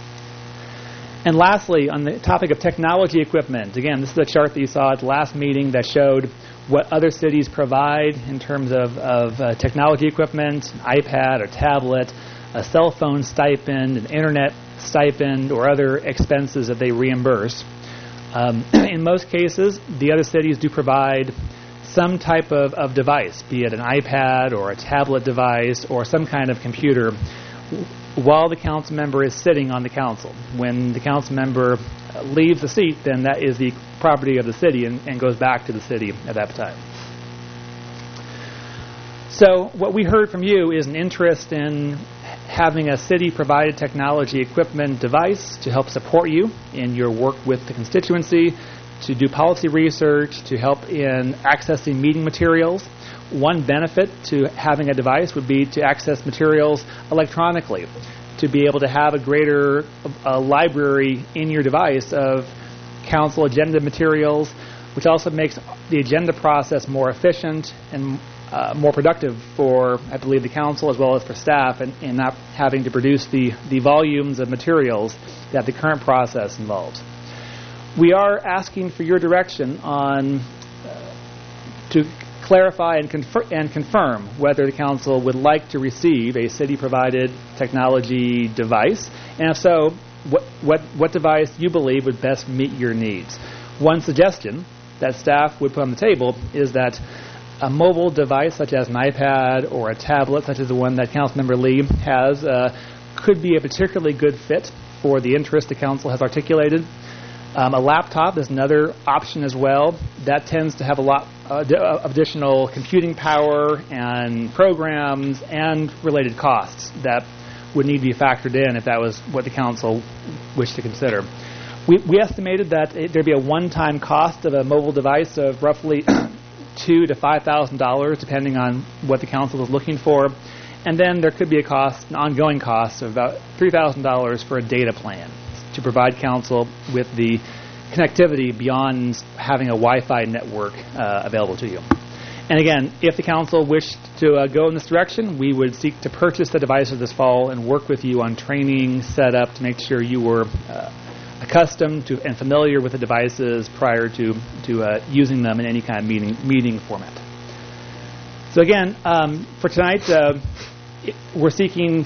And lastly, on the topic of technology equipment, again, this is a chart that you saw at the last meeting that showed what other cities provide in terms of technology equipment, an iPad or tablet, a cell phone stipend, an internet stipend, or other expenses that they reimburse. In most cases, the other cities do provide some type of device, be it an iPad or a tablet device or some kind of computer. while the council member is sitting on the council. When the council member leaves the seat, then that is the property of the city and goes back to the city at that time. So what we heard from you is an interest in having a city-provided technology equipment device to help support you in your work with the constituency, to do policy research, to help in accessing meeting materials. One benefit to having a device would be to access materials electronically, to be able to have a greater library in your device of council agenda materials, which also makes the agenda process more efficient and more productive for, I believe, the council as well as for staff, and not having to produce the volumes of materials that the current process involves. We are asking for your direction on to clarify and confirm whether the council would like to receive a city-provided technology device, and if so, what device you believe would best meet your needs. One suggestion that staff would put on the table is that a mobile device such as an iPad or a tablet such as the one that Councilmember Lee has could be a particularly good fit for the interest the council has articulated. A laptop is another option as well. That tends to have a lot of additional computing power and programs and related costs that would need to be factored in if that was what the council wished to consider. We estimated that there'd be a one-time cost of a mobile device of roughly $2,000 to $5,000, depending on what the council is looking for. And then there could be an ongoing cost of about $3,000 for a data plan to provide council with the connectivity beyond having a Wi-Fi network available to you. And again, if the council wished to go in this direction, we would seek to purchase the devices this fall and work with you on training, setup, to make sure you were accustomed to and familiar with the devices prior to using them in any kind of meeting format. So again, for tonight, we're seeking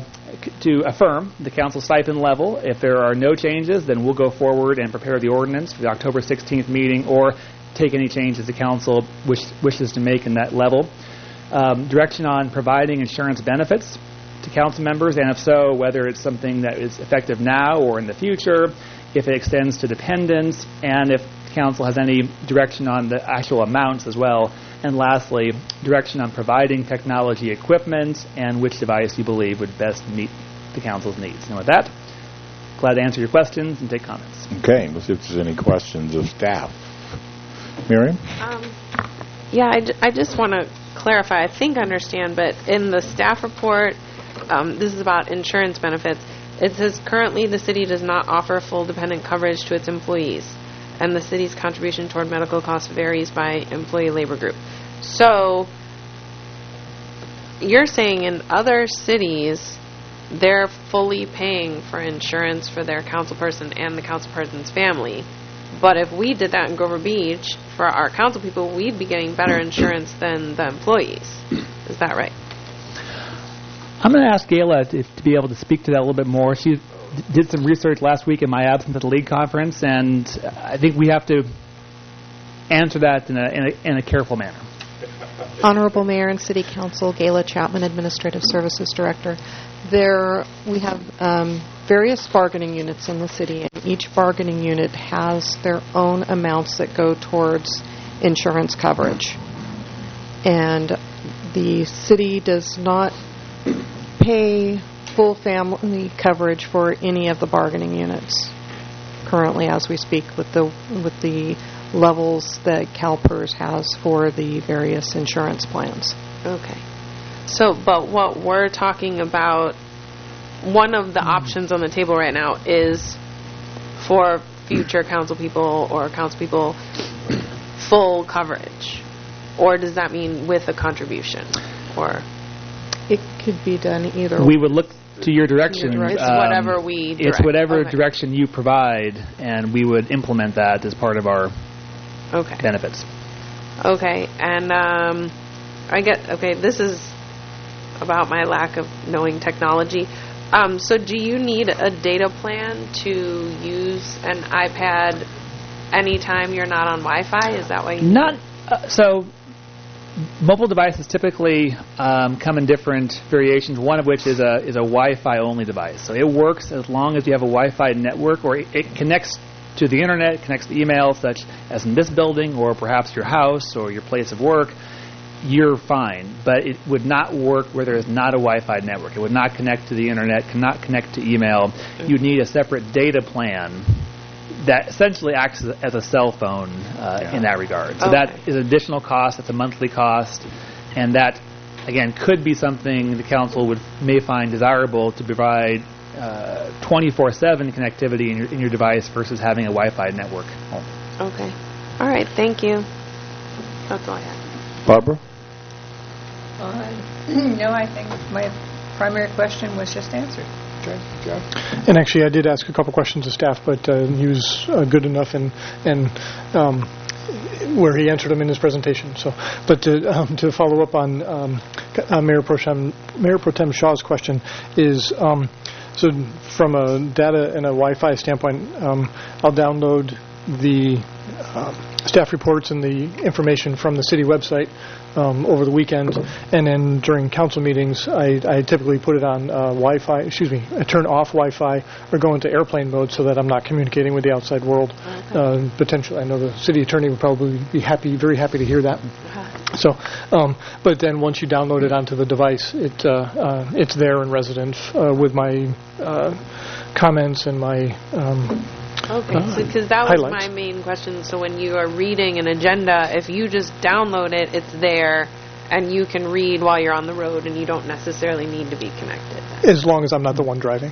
to affirm the council stipend level. If there are no changes, then we'll go forward and prepare the ordinance for the October 16th meeting, or take any changes the council wishes to make in that level. Direction on providing insurance benefits to council members, and if so, whether it's something that is effective now or in the future, if it extends to dependents, and if the council has any direction on the actual amounts as well. And lastly, direction on providing technology equipment and which device you believe would best meet the council's needs. And with that, glad to answer your questions and take comments.
Okay, let's see if there's any questions of staff. Miriam?
I just want to clarify. I think I understand, but in the staff report, this is about insurance benefits. It says currently the city does not offer full dependent coverage to its employees, and the city's contribution toward medical costs varies by employee labor group. So you're saying in other cities they're fully paying for insurance for their councilperson and the councilperson's family, but if we did that in Grover Beach for our council people, we'd be getting better insurance than the employees. Is that right?
I'm going to ask Gayla to be able to speak to that a little bit more. She did some research last week in my absence at the league conference, and I think we have to answer that in a careful manner.
Honorable Mayor and City Council, Gayla Chapman, Administrative Services Director. We have various bargaining units in the city, and each bargaining unit has their own amounts that go towards insurance coverage. And the city does not pay full family coverage for any of the bargaining units currently as we speak with the levels that CalPERS has for the various insurance plans.
Okay. So, but what we're talking about, one of the options on the table right now is for future council people or council people full coverage. Or does that mean with a contribution? Or
it could be done either way.
We would look to your direction.
It's whatever we direct.
It's whatever direction you provide, and we would implement that as part of our benefits.
Okay, and this is about my lack of knowing technology. So do you need a data plan to use an iPad anytime you're not on Wi-Fi? Is that why you
not? So mobile devices typically come in different variations, one of which is a Wi-Fi only device. So it works as long as you have a Wi-Fi network, or it connects to the internet, connects to email, such as in this building or perhaps your house or your place of work. You're fine, but it would not work where there is not a Wi-Fi network. It would not connect to the internet, cannot connect to email. You'd need a separate data plan that essentially acts as a cell phone in that regard. So that is additional cost. It's a monthly cost, and that, again, could be something the council may find desirable to provide 24/7 connectivity in your device versus having a Wi-Fi network.
Okay. All right. Thank you. That's all I have.
Barbara?
No, I think my primary question was just answered.
Okay. Jeff?
And actually, I did ask a couple questions of staff, but he was good enough and where he answered them in his presentation. So, but to follow up on Mayor Pro Tem Shaw's question is, so from a data and a Wi-Fi standpoint, I'll download the staff reports and the information from the city website over the weekend, and then during council meetings, I typically put it on Wi-Fi. I turn off Wi-Fi or go into airplane mode so that I'm not communicating with the outside world. Potentially, I know the city attorney would probably be very happy to hear that. So, but then once you download it onto the device, it's there in residence with my comments and my
Okay, because that was
highlights.
my main question. So when you are reading an agenda, if you just download it, it's there, and you can read while you're on the road, and you don't necessarily need to be connected.
As long as I'm not the one driving.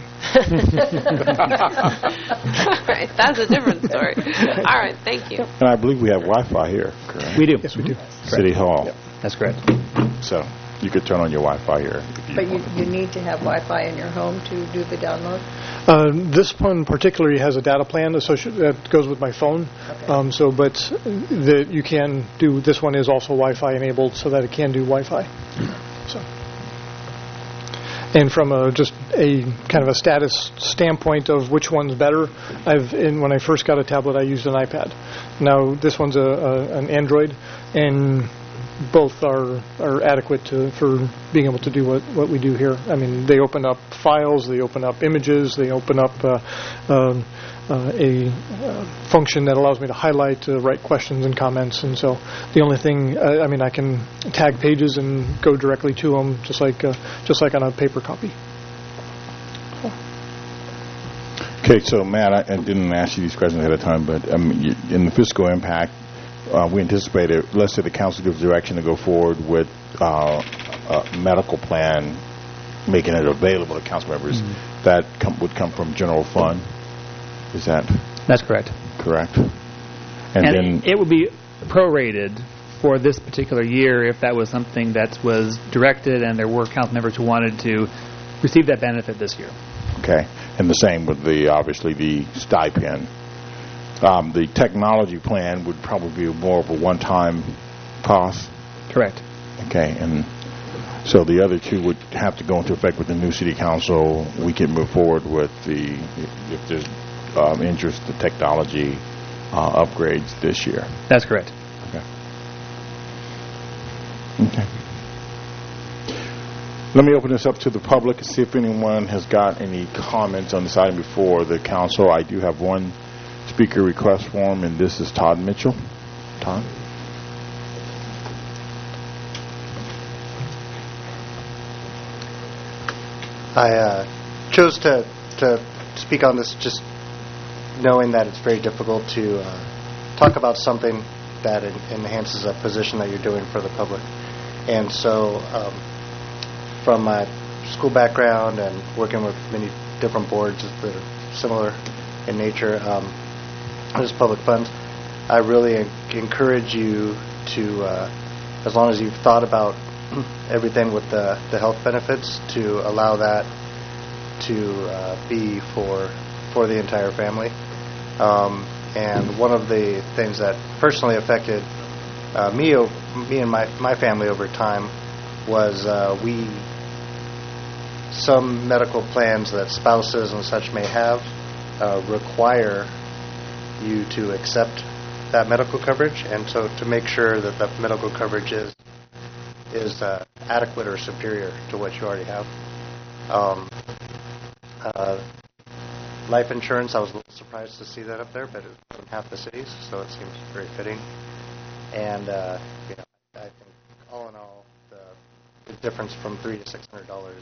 All right, that's a different story. All right, thank you.
And I believe we have Wi-Fi here, correct?
We do.
Yes, we do.
City Hall.
Yep. That's correct.
So you could turn on your Wi-Fi here.
But you need to have Wi-Fi in your home to do the download?
This one particularly has a data plan associated that goes with my phone. Okay. But you can do, this one is also Wi-Fi enabled so that it can do Wi-Fi. So. And from just a kind of a status standpoint of which one's better, when I first got a tablet, I used an iPad. Now this one's an Android, and both are adequate for being able to do what we do here. I mean, they open up files, they open up images, they open up a function that allows me to highlight, write questions and comments. And so the only thing, I can tag pages and go directly to them, just like on a paper copy.
Okay, so Matt, I didn't ask you these questions ahead of time, but in the fiscal impact, we anticipated, let's say the council gives direction to go forward with a medical plan, making it available to council members. Mm-hmm. That would come from general fund. Is that?
That's correct.
Correct.
And then it would be prorated for this particular year if that was something that was directed and there were council members who wanted to receive that benefit this year.
Okay. And the same with obviously the stipend. The technology plan would probably be more of a one-time cost.
Correct.
Okay, and so the other two would have to go into effect with the new city council. We can move forward with if there's interest, the technology upgrades this year.
That's correct.
Okay. Okay. Let me open this up to the public and see if anyone has got any comments on this item before the council. I do have one speaker request form, and this is Todd Mitchell. Todd?
I chose to speak on this just knowing that it's very difficult to talk about something that enhances a position that you're doing for the public. And so from my school background and working with many different boards that are similar in nature, as public funds, I really encourage you to, as long as you've thought about everything with the health benefits, to allow that to be for the entire family. And one of the things that personally affected me and my family over time was some medical plans that spouses and such may have require you to accept that medical coverage, and so to make sure that the medical coverage is is adequate or superior to what you already have. Life insurance, I was a little surprised to see that up there, but it's in half the cities, so it seems very fitting. And I think all in all, the difference from $300 to $600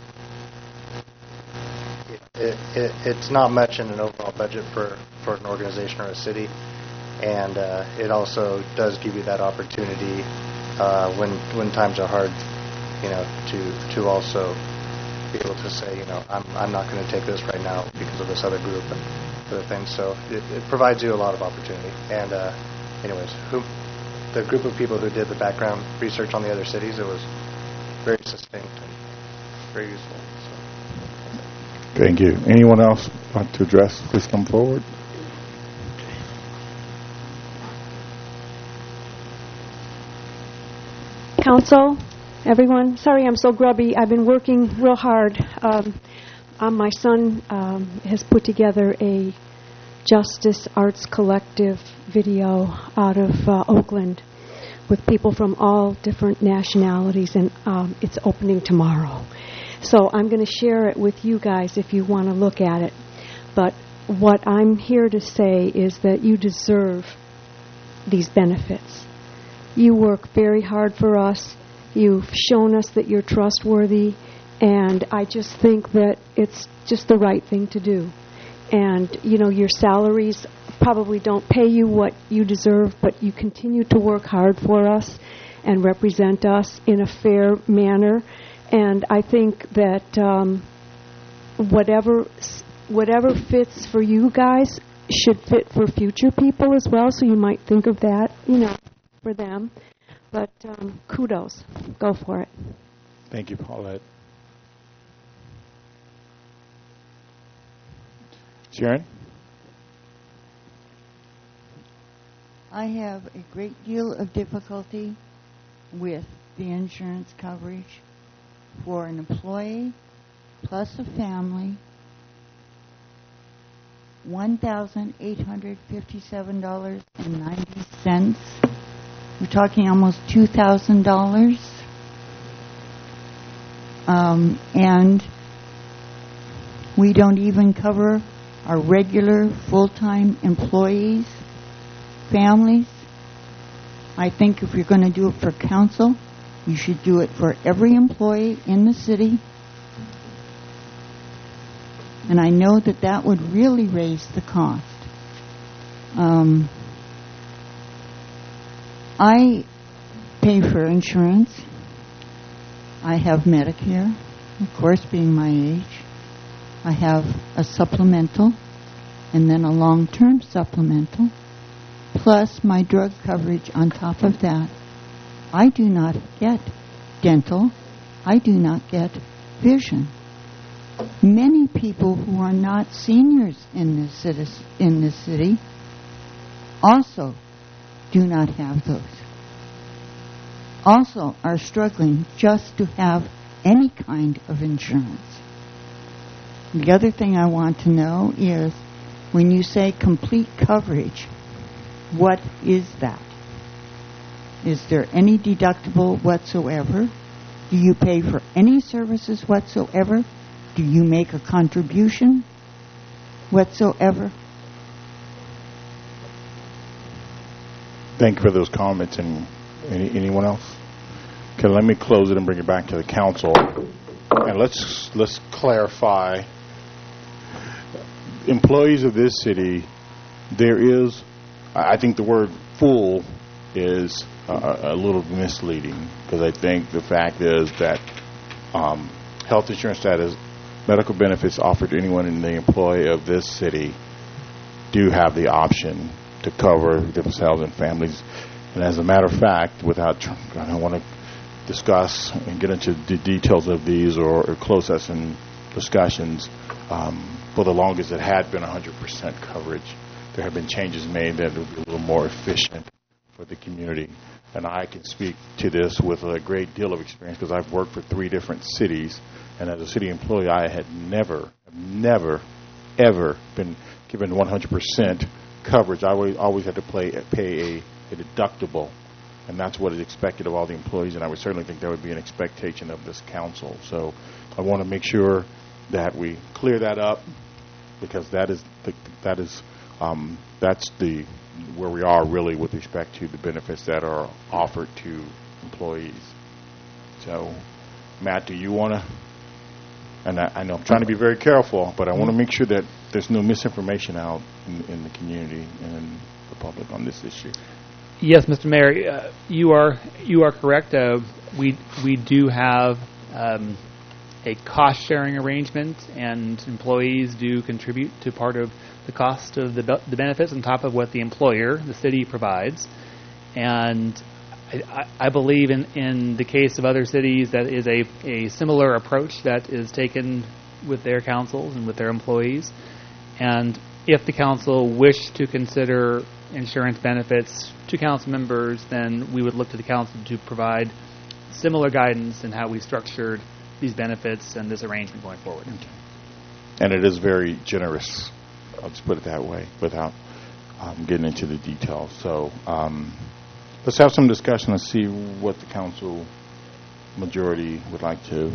is it's not much in an overall budget for an organization or a city, and it also does give you that opportunity when times are hard, to also be able to say, I'm not going to take this right now because of this other group and other things. So it provides you a lot of opportunity. And anyways, the group of people who did the background research on the other cities, it was very succinct and very useful. So.
Thank you. Anyone else want to address? Please come forward.
Council, everyone, sorry I'm so grubby. I've been working real hard. My son has put together a Justice Arts Collective video out of Oakland with people from all different nationalities, and it's opening tomorrow. So I'm going to share it with you guys if you want to look at it. But what I'm here to say is that you deserve these benefits. You work very hard for us. You've shown us that you're trustworthy, and I just think that it's just the right thing to do. And, your salaries probably don't pay you what you deserve, but you continue to work hard for us and represent us in a fair manner. And I think that whatever fits for you guys should fit for future people as well, so you might think of that, for them. But kudos. Go for it.
Thank you, Paulette. Sharon?
I have a great deal of difficulty with the insurance coverage for an employee plus a family. $1,857.90. We're talking almost $2,000. And we don't even cover our regular full-time employees, families. I think if you're going to do it for council, you should do it for every employee in the city. And I know that would really raise the cost. I pay for insurance. I have Medicare, of course, being my age. I have a supplemental and then a long-term supplemental, plus my drug coverage on top of that. I do not get dental. I do not get vision. Many people who are not seniors in this city also do not have those. Also are struggling just to have any kind of insurance. The other thing I want to know is, when you say complete coverage, what is that? Is there any deductible whatsoever? Do you pay for any services whatsoever? Do you make a contribution whatsoever?
Thank you for those comments. And anyone else? Okay, let me close it and bring it back to the council. And let's clarify. Employees of this city, there is, I think the word full is a little misleading, because I think the fact is that health insurance status, medical benefits offered to anyone in the employee of this city do have the option to cover themselves and families. And as a matter of fact, I don't want to discuss and get into the details of these or close session discussions, for the longest it had been 100% coverage. There have been changes made that would be a little more efficient for the community. And I can speak to this with a great deal of experience, because I've worked for 3 different cities, and as a city employee, I had never, ever been given 100% coverage. I always had to pay a deductible and that's what is expected of all the employees, and I would certainly think that would be an expectation of this council. So I want to make sure that we clear that up, because that's where we are really with respect to the benefits that are offered to employees. So, Matt, do you want to? And I know I'm trying to be very careful, but I want to make sure that there's no misinformation out in the community and the public on this issue.
Yes, Mr. Mayor, you are correct. We do have a cost-sharing arrangement, and employees do contribute to part of the cost of the benefits on top of what the employer, the city, provides. And I believe in the case of other cities that is a similar approach that is taken with their councils and with their employees. And if the council wished to consider insurance benefits to council members, then we would look to the council to provide similar guidance in how we structured these benefits and this arrangement going forward.
And it is very generous, I'll just put it that way, without getting into the details. So let's have some discussion and see what the council majority would like to,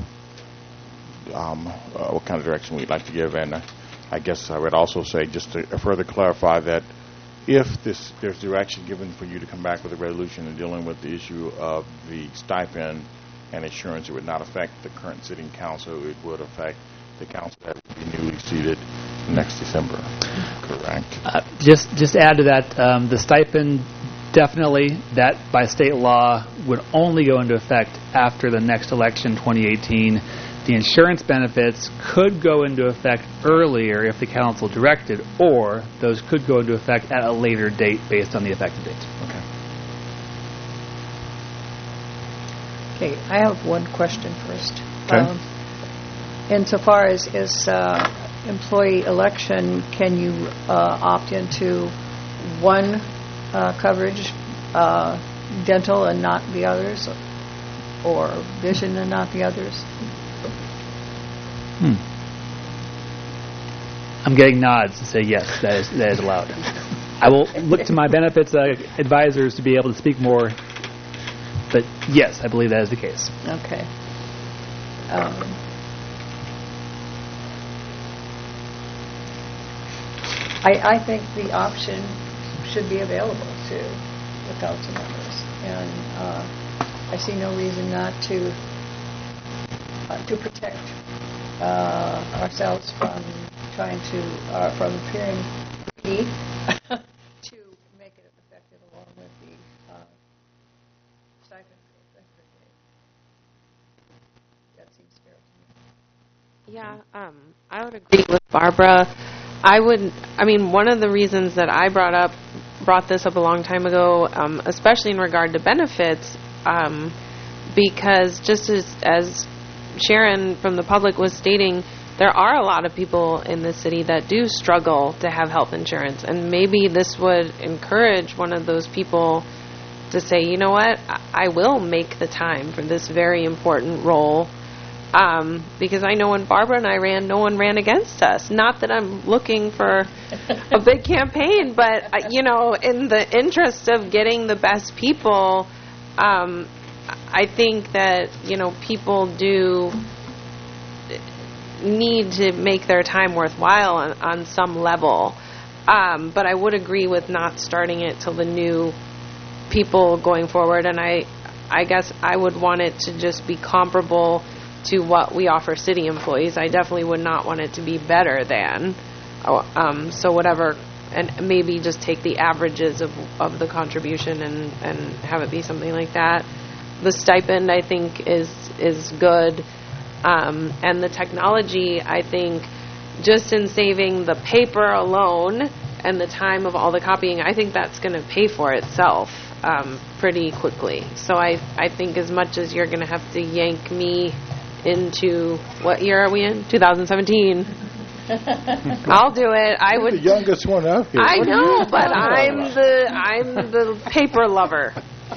what kind of direction we'd like to give. And I guess I would also say, just to further clarify, that if there's direction given for you to come back with a resolution in dealing with the issue of the stipend and insurance, it would not affect the current sitting council. It would affect the council that would be newly seated next December. Correct.
Just add to that, the stipend, definitely, that by state law would only go into effect after the next election, 2018. The insurance benefits could go into effect earlier if the council directed, or those could go into effect at a later date based on the effective date.
Okay, I have one question first.
Okay.
Insofar as employee election, can you opt into one coverage, dental and not the others, or vision and not the others?
I'm getting nods to say yes, that is allowed. I will look to my benefits advisors to be able to speak more, but yes, I believe that is the case.
Okay. I think the option should be available to the council members, and I see no reason not to protect ourselves from trying to from appearing greedy to make it effective along with the stipend effective date. That seems fair to me.
Yeah, I would agree with Barbara. One of the reasons that I brought this up a long time ago, especially in regard to benefits, because just as Sharon from the public was stating, there are a lot of people in the city that do struggle to have health insurance, and maybe this would encourage one of those people to say, you know what, I will make the time for this very important role, because I know when Barbara and I ran, no one ran against us. Not that I'm looking for a big campaign, but, in the interest of getting the best people, I think that, people do need to make their time worthwhile on some level. But I would agree with not starting it till the new people going forward. And I guess I would want it to just be comparable to what we offer city employees. I definitely would not want it to be better than. So whatever, and maybe just take the averages of the contribution and have it be something like that. The stipend, I think, is good. And the technology, I think, just in saving the paper alone and the time of all the copying, I think that's going to pay for itself pretty quickly. So I think as much as you're going to have to yank me into, what year are we in? 2017. I'll do it. I would.
You're the youngest one up here.
I know, but I'm the paper lover.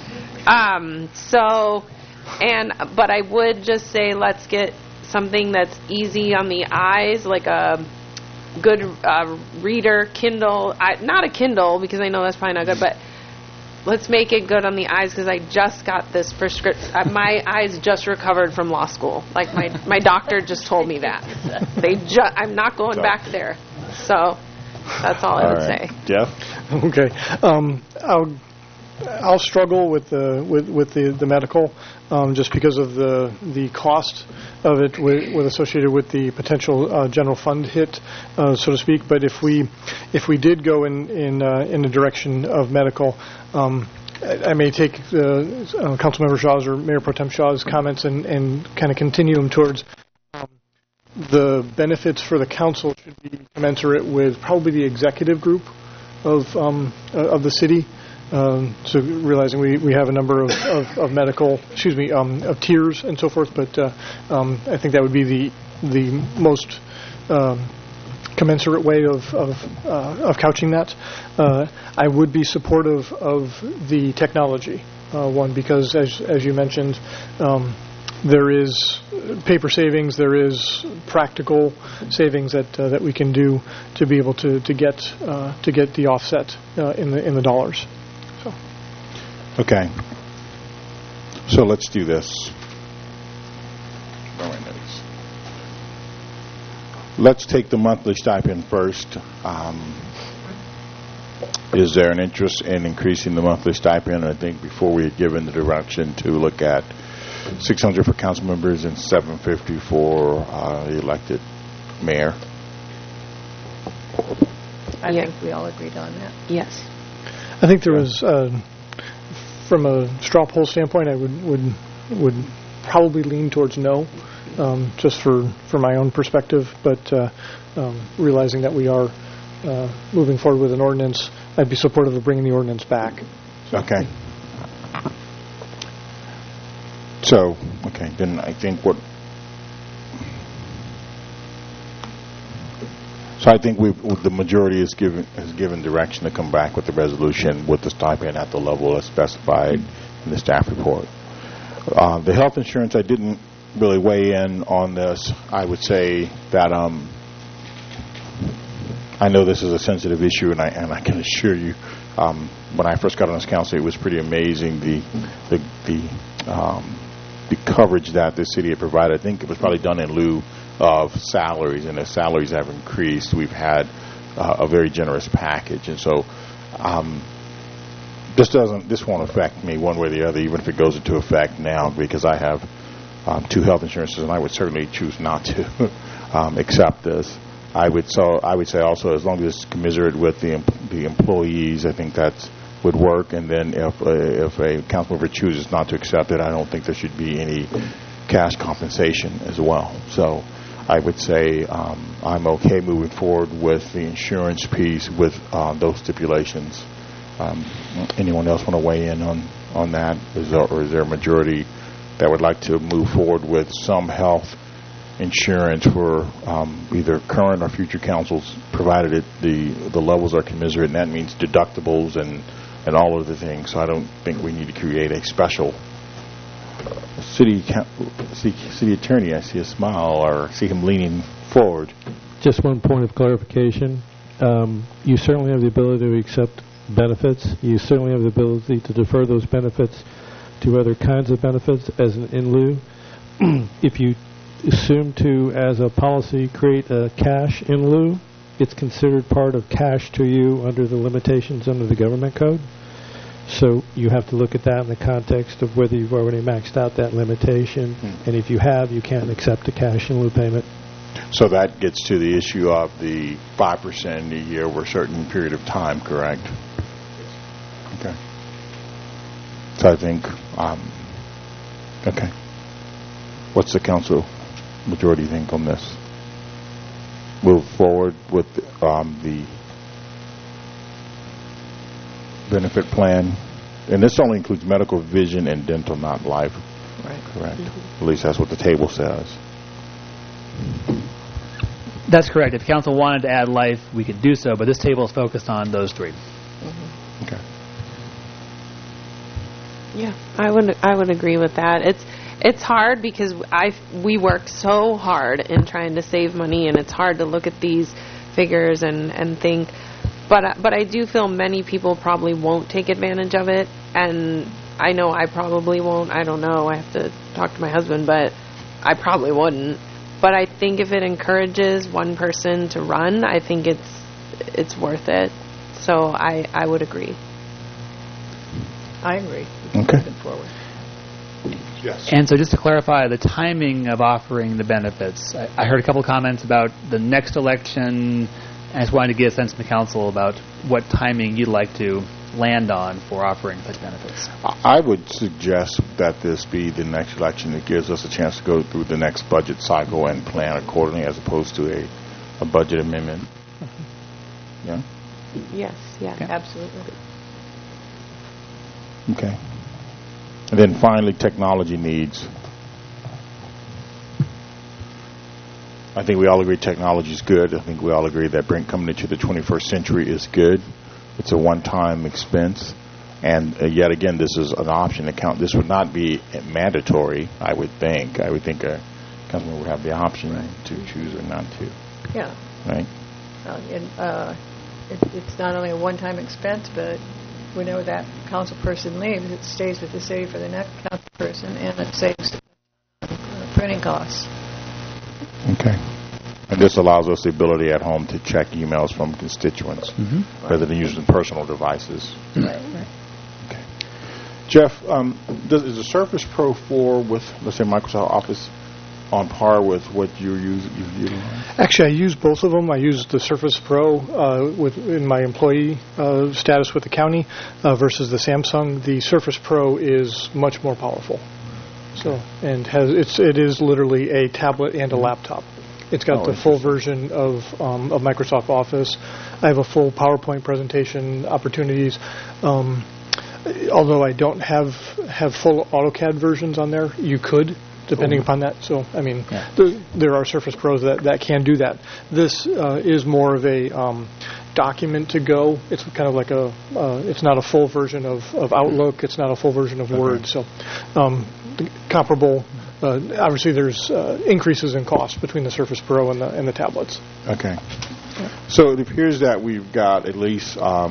But I would just say, let's get something that's easy on the eyes, like a good reader, Kindle. Not a Kindle, because I know that's probably not good, but let's make it good on the eyes because I just got this prescription. My eyes just recovered from law school. Like my doctor just told me that. I'm not going back there. So that's all I would say.
Jeff?
Okay. I'll struggle with the medical just because of the cost of it with associated with the potential general fund hit, so to speak. But if we did go in the direction of medical, I may take Councilmember Shaw's or Mayor Pro Tem Shaw's comments and kind of continue them towards the benefits for the council should be commensurate with probably the executive group of the city. So realizing we have a number of medical, of tiers and so forth, but I think that would be the most commensurate way of couching that. I would be supportive of the technology one because, as you mentioned, there is paper savings, there is practical savings that we can do to be able to get the offset in the dollars.
Okay. So let's do this. Let's take the monthly stipend first. Is there an interest in increasing the monthly stipend? I think before we had given the direction to look at $600 for council members and $750 for the elected mayor.
I think we all agreed on that.
Yes.
I think there was, from a straw poll standpoint, I would probably lean towards no, just for my own perspective. But realizing that we are moving forward with an ordinance, I'd be supportive of bringing the ordinance back.
Okay. So, okay, then I think So I think the majority has given direction to come back with the resolution with the stipend at the level as specified in the staff report. The health insurance, I didn't really weigh in on this. I would say that I know this is a sensitive issue, and I can assure you, when I first got on this council, it was pretty amazing the coverage that the city had provided. I think it was probably done in lieu of salaries, and as salaries have increased, we've had a very generous package. And so this won't affect me one way or the other, even if it goes into effect now, because I have two health insurances, and I would certainly choose not to accept this. I would say also, as long as it's commiserate with the employees, I think that would work. And then if a council member chooses not to accept it, I don't think there should be any cash compensation as well. So I would say I'm okay moving forward with the insurance piece with those stipulations. Anyone else want to weigh in on that? Or is there a majority that would like to move forward with some health insurance for either current or future councils, provided the levels are commiserate, and that means deductibles and all of the things. So I don't think we need to create a special city attorney. I see a smile, or see him leaning forward.
Just one point of clarification. You certainly have the ability to accept benefits. You certainly have the ability to defer those benefits to other kinds of benefits as an in lieu. If you assume to, as a policy, create a cash in lieu, it's considered part of cash to you under the limitations under the government code. So you have to look at that in the context of whether you've already maxed out that limitation, and if you have, you can't accept a cash in lieu payment.
So that gets to the issue of the 5% a year over a certain period of time, correct? Okay. So I think, okay. What's the council majority think on this? Move forward with the benefit plan, and this only includes medical, vision, and dental, not life.
Right.
Correct. At least that's what the table says.
That's correct. If council wanted to add life, we could do so, but this table is focused on those three.
Okay.
Yeah, I would agree with that. It's hard because we work so hard in trying to save money, and it's hard to look at these figures and think, But I do feel many people probably won't take advantage of it, and I know I probably won't. I don't know. I have to talk to my husband, but I probably wouldn't. But I think if it encourages one person to run, I think it's worth it. So I would agree.
I agree.
Okay.
Move forward.
Yes.
And so just to clarify the timing of offering the benefits, I heard a couple of comments about the next election. I just wanted to get a sense from the council about what timing you'd like to land on for offering such benefits.
I would suggest that this be the next election. It gives us a chance to go through the next budget cycle and plan accordingly as opposed to a budget amendment. Yeah?
Yes, yeah.
Okay. Absolutely.
Okay. And then finally, technology needs. I think we all agree technology is good. I think we all agree that coming into the 21st century is good. It's a one-time expense. And yet again, this is an option account. This would not be mandatory, I would think. I would think a customer would have the option to choose or not to.
Yeah.
Right?
It's not only a one-time expense, but we know that council person leaves, it stays with the city for the next council person, and it saves printing costs.
Okay. And this allows us the ability at home to check emails from constituents rather than using personal devices.
Right.
Okay. Jeff, is the Surface Pro 4 with, let's say, Microsoft Office on par with what you've utilized?
Actually, I use both of them. I use the Surface Pro in my employee status with the county versus the Samsung. The Surface Pro is much more powerful. So, and it is literally a tablet and a laptop. It's got the full version of Microsoft Office. I have a full PowerPoint presentation opportunities. Although I don't have full AutoCAD versions on there, you could, depending upon that. So, I mean, there are Surface Pros that can do that. This is more of a document to go. It's kind of like it's not a full version of Outlook. It's not a full version of Word. So, comparable. Obviously, there's increases in cost between the Surface Pro and the tablets.
Okay. So it appears that we've got at least I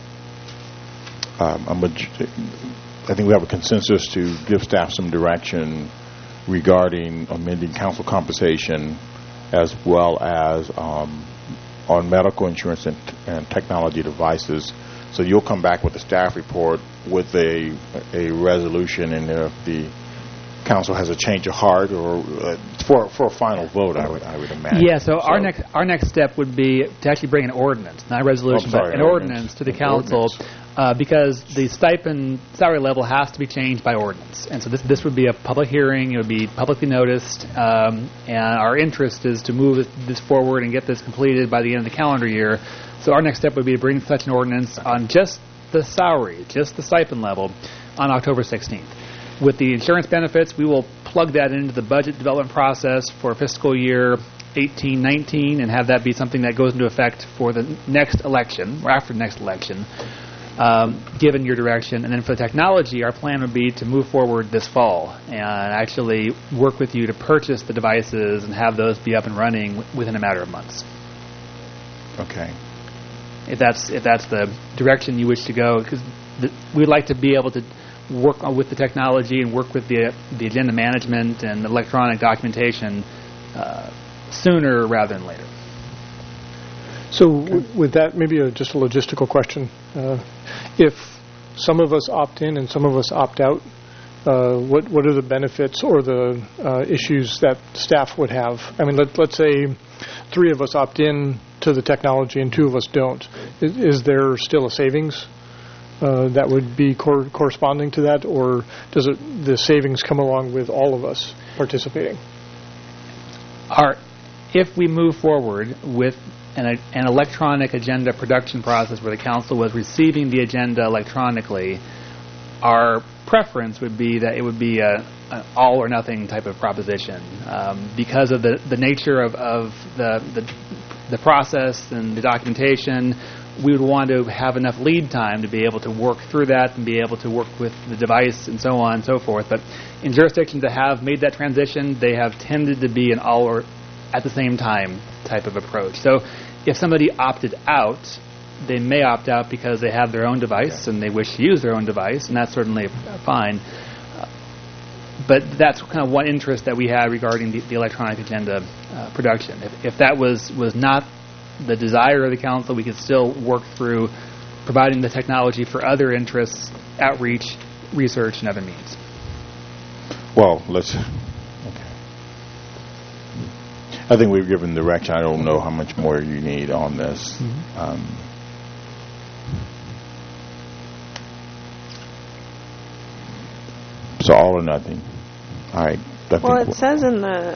think we have a consensus to give staff some direction regarding amending council compensation as well as on medical insurance and technology devices. So you'll come back with a staff report with a resolution, and if the council has a change of heart or for a final vote, I would imagine.
Yeah. So our next step would be to actually bring an ordinance, not a resolution, but an ordinance to the council, because the stipend salary level has to be changed by ordinance, and so this would be a public hearing. It would be publicly noticed, and our interest is to move this forward and get this completed by the end of the calendar year. So our next step would be to bring such an ordinance on just the salary, just the stipend level, on October 16th. With the insurance benefits, we will plug that into the budget development process for fiscal year 18-19 and have that be something that goes into effect for the next election, or after the next election, given your direction. And then for the technology, our plan would be to move forward this fall and actually work with you to purchase the devices and have those be up and running within a matter of months.
Okay.
If that's the direction you wish to go, because we'd like to be able to work with the technology and work with the agenda management and electronic documentation sooner rather than later.
So with that, maybe just a logistical question. If some of us opt in and some of us opt out, what are the benefits or the issues that staff would have? I mean, let's say 3 of us opt in to the technology and 2 of us don't. Is there still a savings that would be corresponding to that, or does the savings come along with all of us participating?
If we move forward with an electronic agenda production process where the council was receiving the agenda electronically, our preference would be that it would be an all or nothing type of proposition because of the nature of the process and the documentation. We would want to have enough lead time to be able to work through that and be able to work with the device and so on and so forth. But in jurisdictions that have made that transition, they have tended to be an all or at the same time type of approach. So if somebody opted out, they may opt out because they have their own device and they wish to use their own device, and that's certainly fine. But that's kind of one interest that we have regarding the electronic agenda production. If that was not the desire of the council, we could still work through providing the technology for other interests, outreach, research, and other means.
Well, I think we've given direction. I don't know how much more you need on this. So all or nothing. All right.
Well, it says in the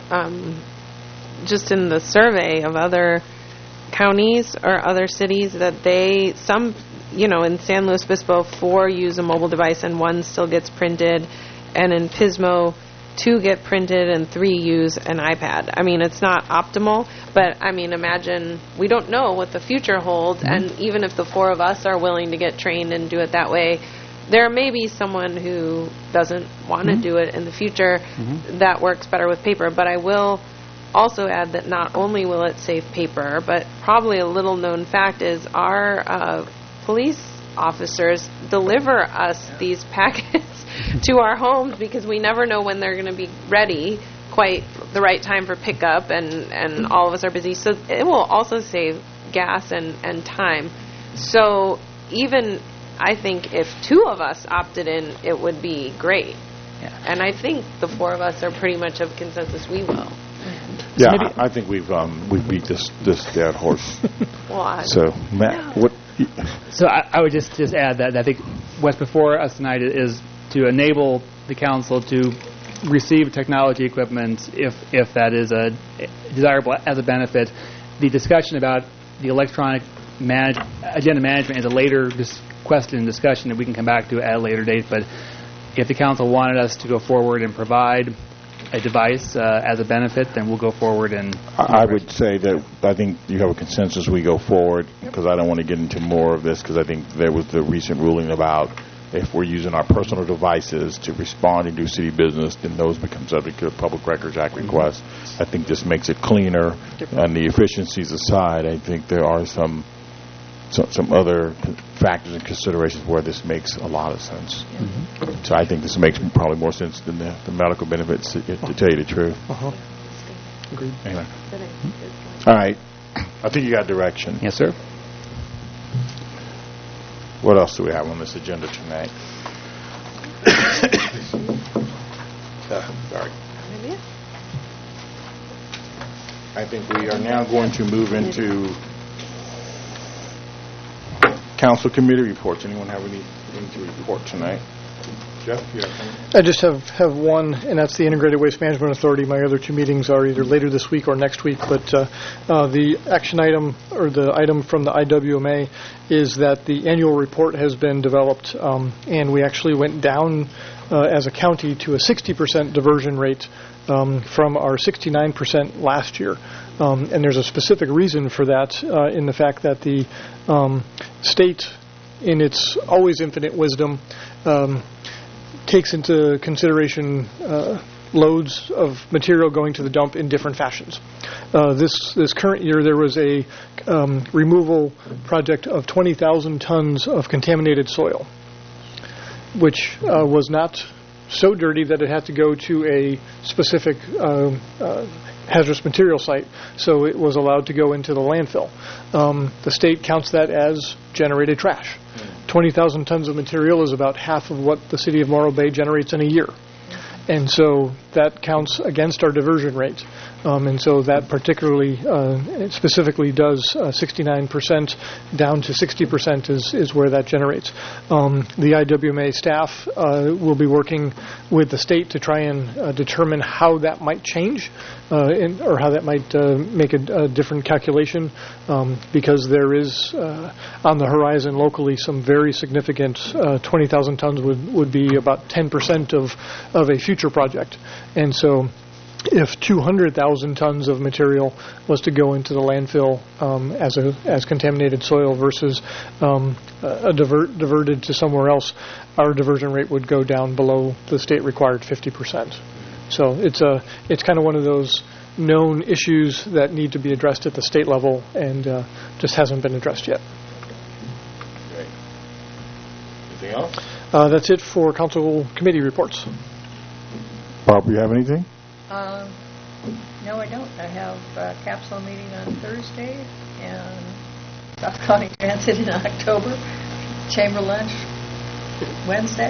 just in the survey of other counties or other cities that some in San Luis Obispo 4 use a mobile device and 1 still gets printed, and in Pismo 2 get printed and 3 use an iPad. I mean, it's not optimal, but I mean, imagine, we don't know what the future holds, and even if the 4 of us are willing to get trained and do it that way, there may be someone who doesn't want to do it in the future that works better with paper. But I will also add that not only will it save paper, but probably a little known fact is our police officers deliver us these packets to our homes because we never know when they're going to be ready, quite the right time for pickup, and all of us are busy. So it will also save gas and time. So even, I think, if 2 of us opted in, it would be great. Yeah. And I think the 4 of us are pretty much of consensus we will.
Yeah, I think we've beat this dead horse. So, Matt, what?
So I would just add that I think what's before us tonight is to enable the council to receive technology equipment if that is desirable as a benefit. The discussion about the electronic agenda management is a later question and discussion that we can come back to at a later date. But if the council wanted us to go forward and provide a device as a benefit, then we'll go forward and...
I would say that I think you have a consensus we go forward, because I don't want to get into more of this, because I think there was the recent ruling about if we're using our personal devices to respond and do city business, then those become subject to a Public Records Act request. I think this makes it cleaner. And the efficiencies aside, I think there are some other factors and considerations where this makes a lot of sense. So I think this makes probably more sense than the medical benefits, to tell you the truth.
Agreed.
Anyway. All right. I think you got direction.
Yes, sir.
What else do we have on this agenda tonight? Sorry. I think we are now going to move into council committee reports. Anyone have anything to report tonight? Jeff, you have something?
I just have one, and that's the Integrated Waste Management Authority. My other 2 meetings are either later this week or next week, but the action item, or the item from the IWMA, is that the annual report has been developed, and we actually went down as a county to a 60% diversion rate from our 69% last year. And there's a specific reason for that in the fact that the state, in its always infinite wisdom, takes into consideration loads of material going to the dump in different fashions. This current year, there was a removal project of 20,000 tons of contaminated soil, which was not so dirty that it had to go to a specific hazardous material site, so it was allowed to go into the landfill. The state counts that as generated trash. 20,000 tons of material is about half of what the city of Morro Bay generates in a year. And so that counts against our diversion rate. And so that particularly, specifically does 69% down to 60% is where that generates. The IWMA staff will be working with the state to try and determine how that might change or how that might make a different calculation, because there is on the horizon locally some very significant 20,000 tons would be about 10% of a future project. And so if 200,000 tons of material was to go into the landfill as contaminated soil versus diverted to somewhere else, our diversion rate would go down below the state required 50%. So it's kind of one of those known issues that need to be addressed at the state level, and just hasn't been addressed yet.
else?
That's it for council committee reports.
Bob, you have anything?
No, I don't. I have a capsule meeting on Thursday and South County Transit in October, chamber lunch Wednesday.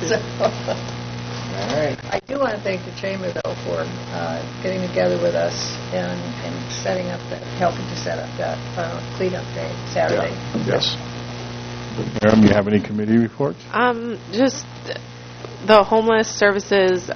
All right.
I do want to thank the chamber, though, for getting together with us and helping to set up that cleanup day Saturday.
Yeah. Yes. Miriam, you have any committee reports?
Just the Homeless Services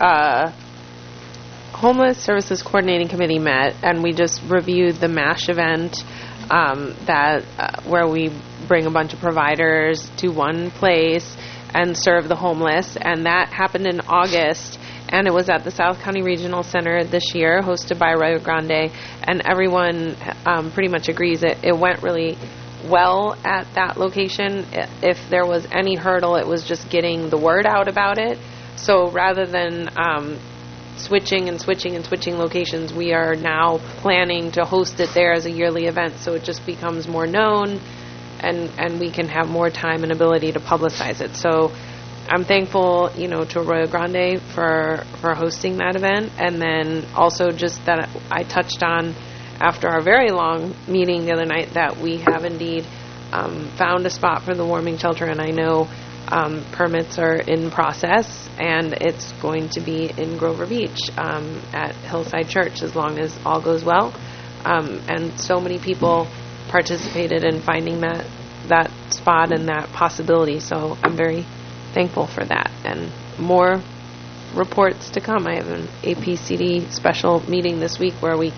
Coordinating Committee met, and we just reviewed the MASH event where we bring a bunch of providers to one place and serve the homeless, and that happened in August, and it was at the South County Regional Center this year, hosted by Rio Grande, and everyone pretty much agrees it went really well at that location. If there was any hurdle, it was just getting the word out about it. So rather than switching locations, we are now planning to host it there as a yearly event, so it just becomes more known, and we can have more time and ability to publicize it. So I'm thankful, to Rio Grande for hosting that event, and then also just that I touched on after our very long meeting the other night that we have indeed found a spot for the warming shelter, and I know permits are in process, and it's going to be in Grover Beach at Hillside Church as long as all goes well. And so many people participated in finding that spot and that possibility, so I'm very thankful for that. And more reports to come. I have an APCD special meeting this week where we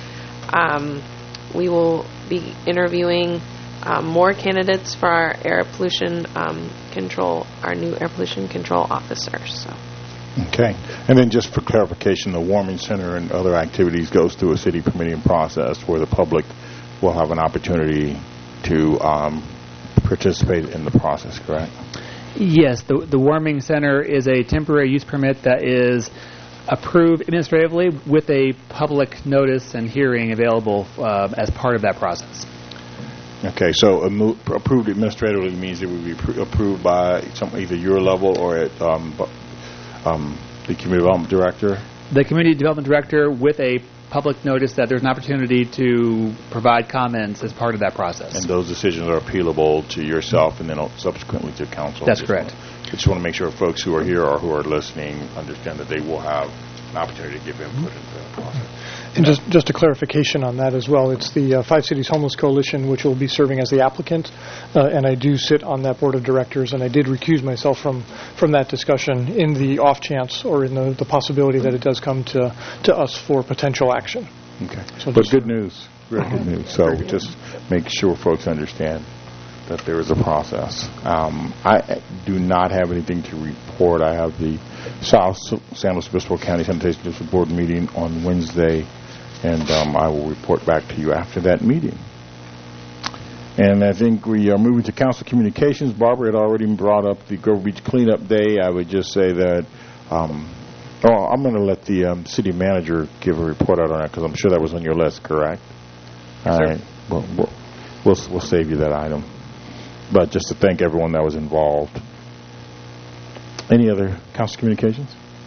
will be interviewing more candidates for our air pollution control, our new air pollution control officers. So.
Okay. And then just for clarification, the warming center and other activities goes through a city permitting process where the public will have an opportunity to participate in the process, correct?
Yes. The warming center is a temporary use permit that is approved administratively with a public notice and hearing available as part of that process.
Okay, so approved administratively means it would be approved by either your level or at the Community Development Director?
The Community Development Director with a public notice that there's an opportunity to provide comments as part of that process.
And those decisions are appealable to yourself and then subsequently to council?
That's correct.
I just want to make sure folks who are here or who are listening understand that they will have an opportunity to give input into the process.
And just a clarification on that as well, it's the Five Cities Homeless Coalition, which will be serving as the applicant, and I do sit on that board of directors, and I did recuse myself from that discussion in the off chance or in the possibility that it does come to us for potential action.
Okay. So but good news. Very good news. So just make sure folks understand that there is a process. I do not have anything to report. I have the South San Luis Obispo County Sanitation District Board meeting on Wednesday, and I will report back to you after that meeting. And I think we are moving to council communications. Barbara had already brought up the Grover Beach Cleanup Day. I would just say that I'm going to let the city manager give a report out on that because I'm sure that was on your list, correct? All right. Well, we'll save you that item. But just to thank everyone that was involved. Any other council communications?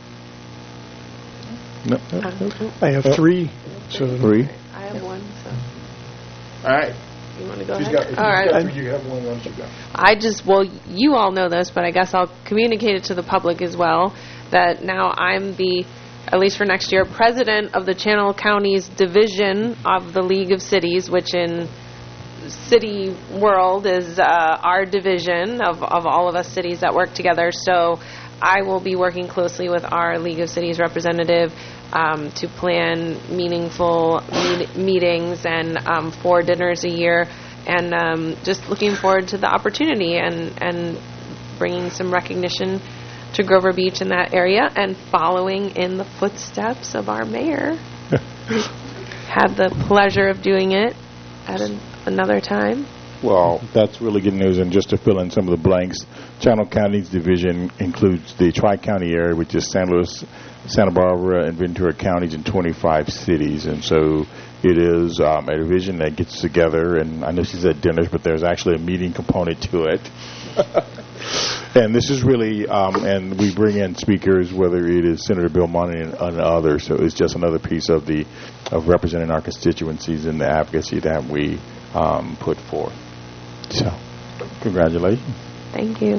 No.
I have three. So
three?
I have one. So.
All right.
You want to go
She's
ahead?
All
right.
You have one. Why don't you go?
You all know this, but I guess I'll communicate it to the public as well, that now I'm at least for next year, president of the Channel Counties division of the League of Cities, which in city world is our division of all of us cities that work together. So I will be working closely with our League of Cities representative to plan meaningful meetings and 4 dinners a year, and just looking forward to the opportunity and bringing some recognition to Grover Beach in that area and following in the footsteps of our mayor. Had the pleasure of doing it at another time.
Well, that's really good news. And just to fill in some of the blanks, Channel County's division includes the Tri-County area, which is San Luis, Santa Barbara, and Ventura counties in 25 cities. And so it is a division that gets together. And I know she said dinners, but there's actually a meeting component to it. And this is really, and we bring in speakers, whether it is Senator Bill Money and others. So it's just another piece of representing our constituencies and the advocacy that we put forth. So, congratulations.
Thank you.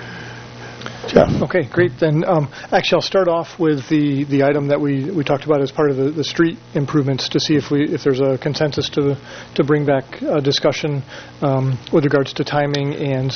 Jeff.
Okay, great. Then, actually, I'll start off with the item that we talked about as part of the street improvements to see if there's a consensus to bring back a discussion with regards to timing and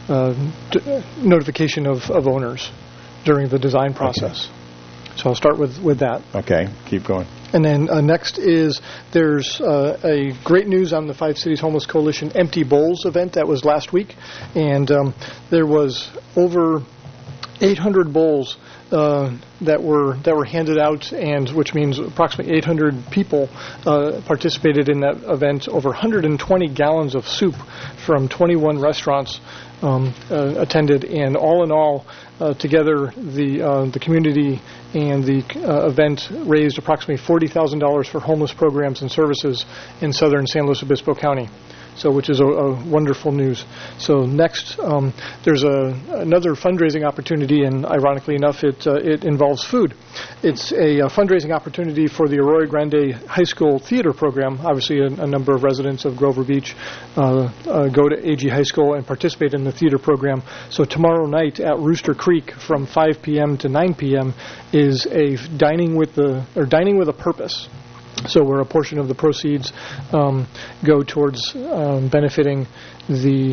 notification of owners during the design process. Okay. So I'll start with that.
Okay, keep going.
And then next is there's a great news on the Five Cities Homeless Coalition Empty Bowls event that was last week, and there was over 800 bowls that were handed out, and which means approximately 800 people participated in that event. Over 120 gallons of soup from 21 restaurants attended, and all in all, together the community and the event raised approximately $40,000 for homeless programs and services in southern San Luis Obispo County. So, which is a wonderful news. So next, there's another fundraising opportunity, and ironically enough, it involves food. It's a fundraising opportunity for the Arroyo Grande High School theater program. Obviously, a number of residents of Grover Beach go to AG High School and participate in the theater program. So tomorrow night at Rooster Creek from 5 p.m. to 9 p.m. is a dining with a purpose. So where a portion of the proceeds go towards benefiting the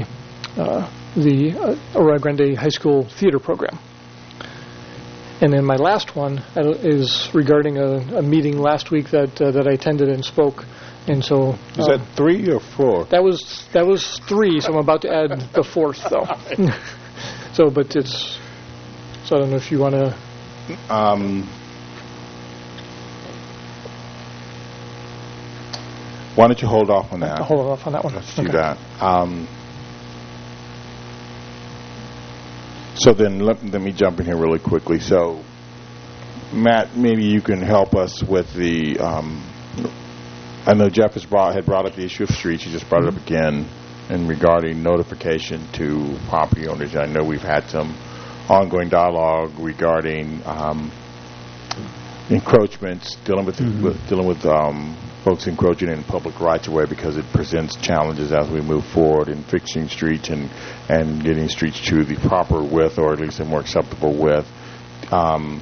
Arroyo Grande High School theater program. And then my last one is regarding a meeting last week that I attended and spoke. And so
is that 3 or 4?
That was 3. So I'm about to add the 4th though. So I don't know if you want to.
Why don't you hold off on that?
Hold off on that one.
Let's do that. So then let me jump in here really quickly. So, Matt, maybe you can help us with the. I know Jeff had brought up the issue of streets. He just brought it up again, and regarding notification to property owners. I know we've had some ongoing dialogue regarding encroachments, dealing with folks encroaching in public rights of way because it presents challenges as we move forward in fixing streets and getting streets to the proper width, or at least a more acceptable width. And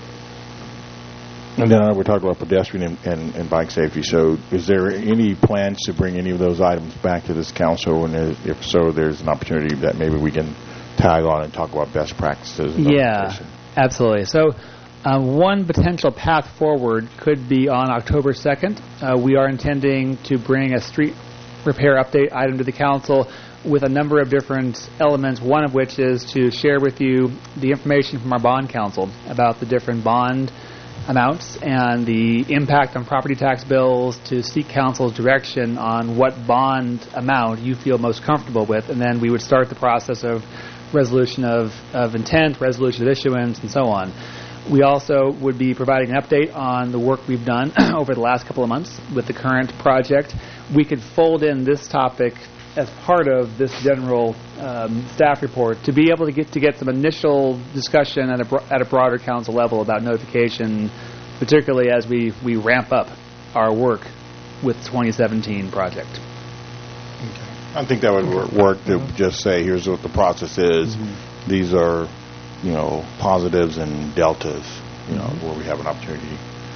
then we're talking about pedestrian and bike safety. So is there any plans to bring any of those items back to this council? And if so, there's an opportunity that maybe we can tag on and talk about best practices.
Yeah, absolutely. So one potential path forward could be on October 2nd. We are intending to bring a street repair update item to the council with a number of different elements, one of which is to share with you the information from our bond council about the different bond amounts and the impact on property tax bills, to seek council's direction on what bond amount you feel most comfortable with, and then we would start the process of resolution of intent, resolution of issuance, and so on. We also would be providing an update on the work we've done over the last couple of months with the current project. We could fold in this topic as part of this general staff report to be able to get some initial discussion at a broader council level about notification, particularly as we ramp up our work with the 2017 project.
Okay. I think that would work to just say, here's what the process is. Mm-hmm. These are positives and deltas, where we have an opportunity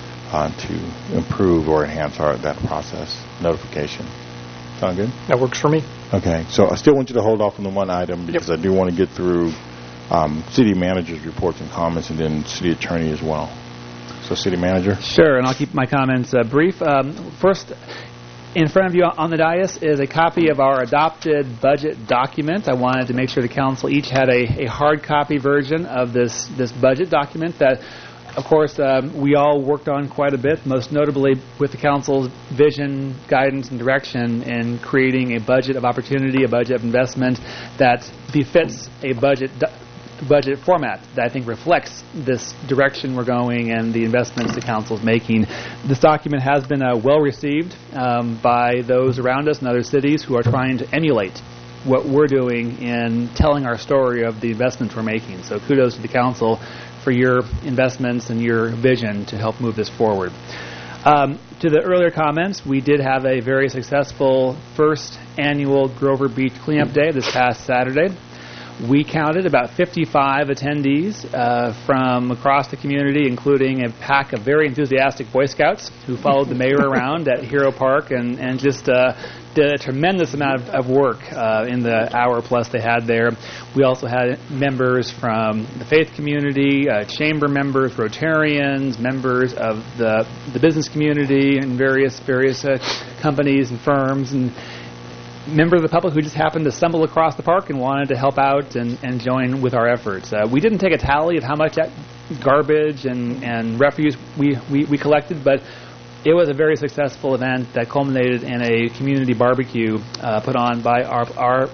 to improve or enhance that process. Notification. Sound good?
That works for me.
Okay. So I still want you to hold off on the one item because I do want to get through city manager's reports and comments, and then city attorney as well. So city manager?
Sure, and I'll keep my comments brief. First, in front of you on the dais is a copy of our adopted budget document. I wanted to make sure the council each had a hard copy version of this budget document that, of course, we all worked on quite a bit, most notably with the council's vision, guidance, and direction in creating a budget of opportunity, a budget of investment that befits a budget format that I think reflects this direction we're going and the investments the council is making. This document has been well received by those around us and other cities who are trying to emulate what we're doing in telling our story of the investments we're making. So kudos to the council for your investments and your vision to help move this forward. To the earlier comments, we did have a very successful first annual Grover Beach Cleanup Day this past Saturday. We counted about 55 attendees from across the community, including a pack of very enthusiastic Boy Scouts who followed the mayor around at Hero Park and just did a tremendous amount of work in the hour plus they had there. We also had members from the faith community, chamber members, Rotarians, members of the business community and various companies and firms, and members of the public who just happened to stumble across the park and wanted to help out and join with our efforts. We didn't take a tally of how much garbage and refuse we collected, but it was a very successful event that culminated in a community barbecue put on by our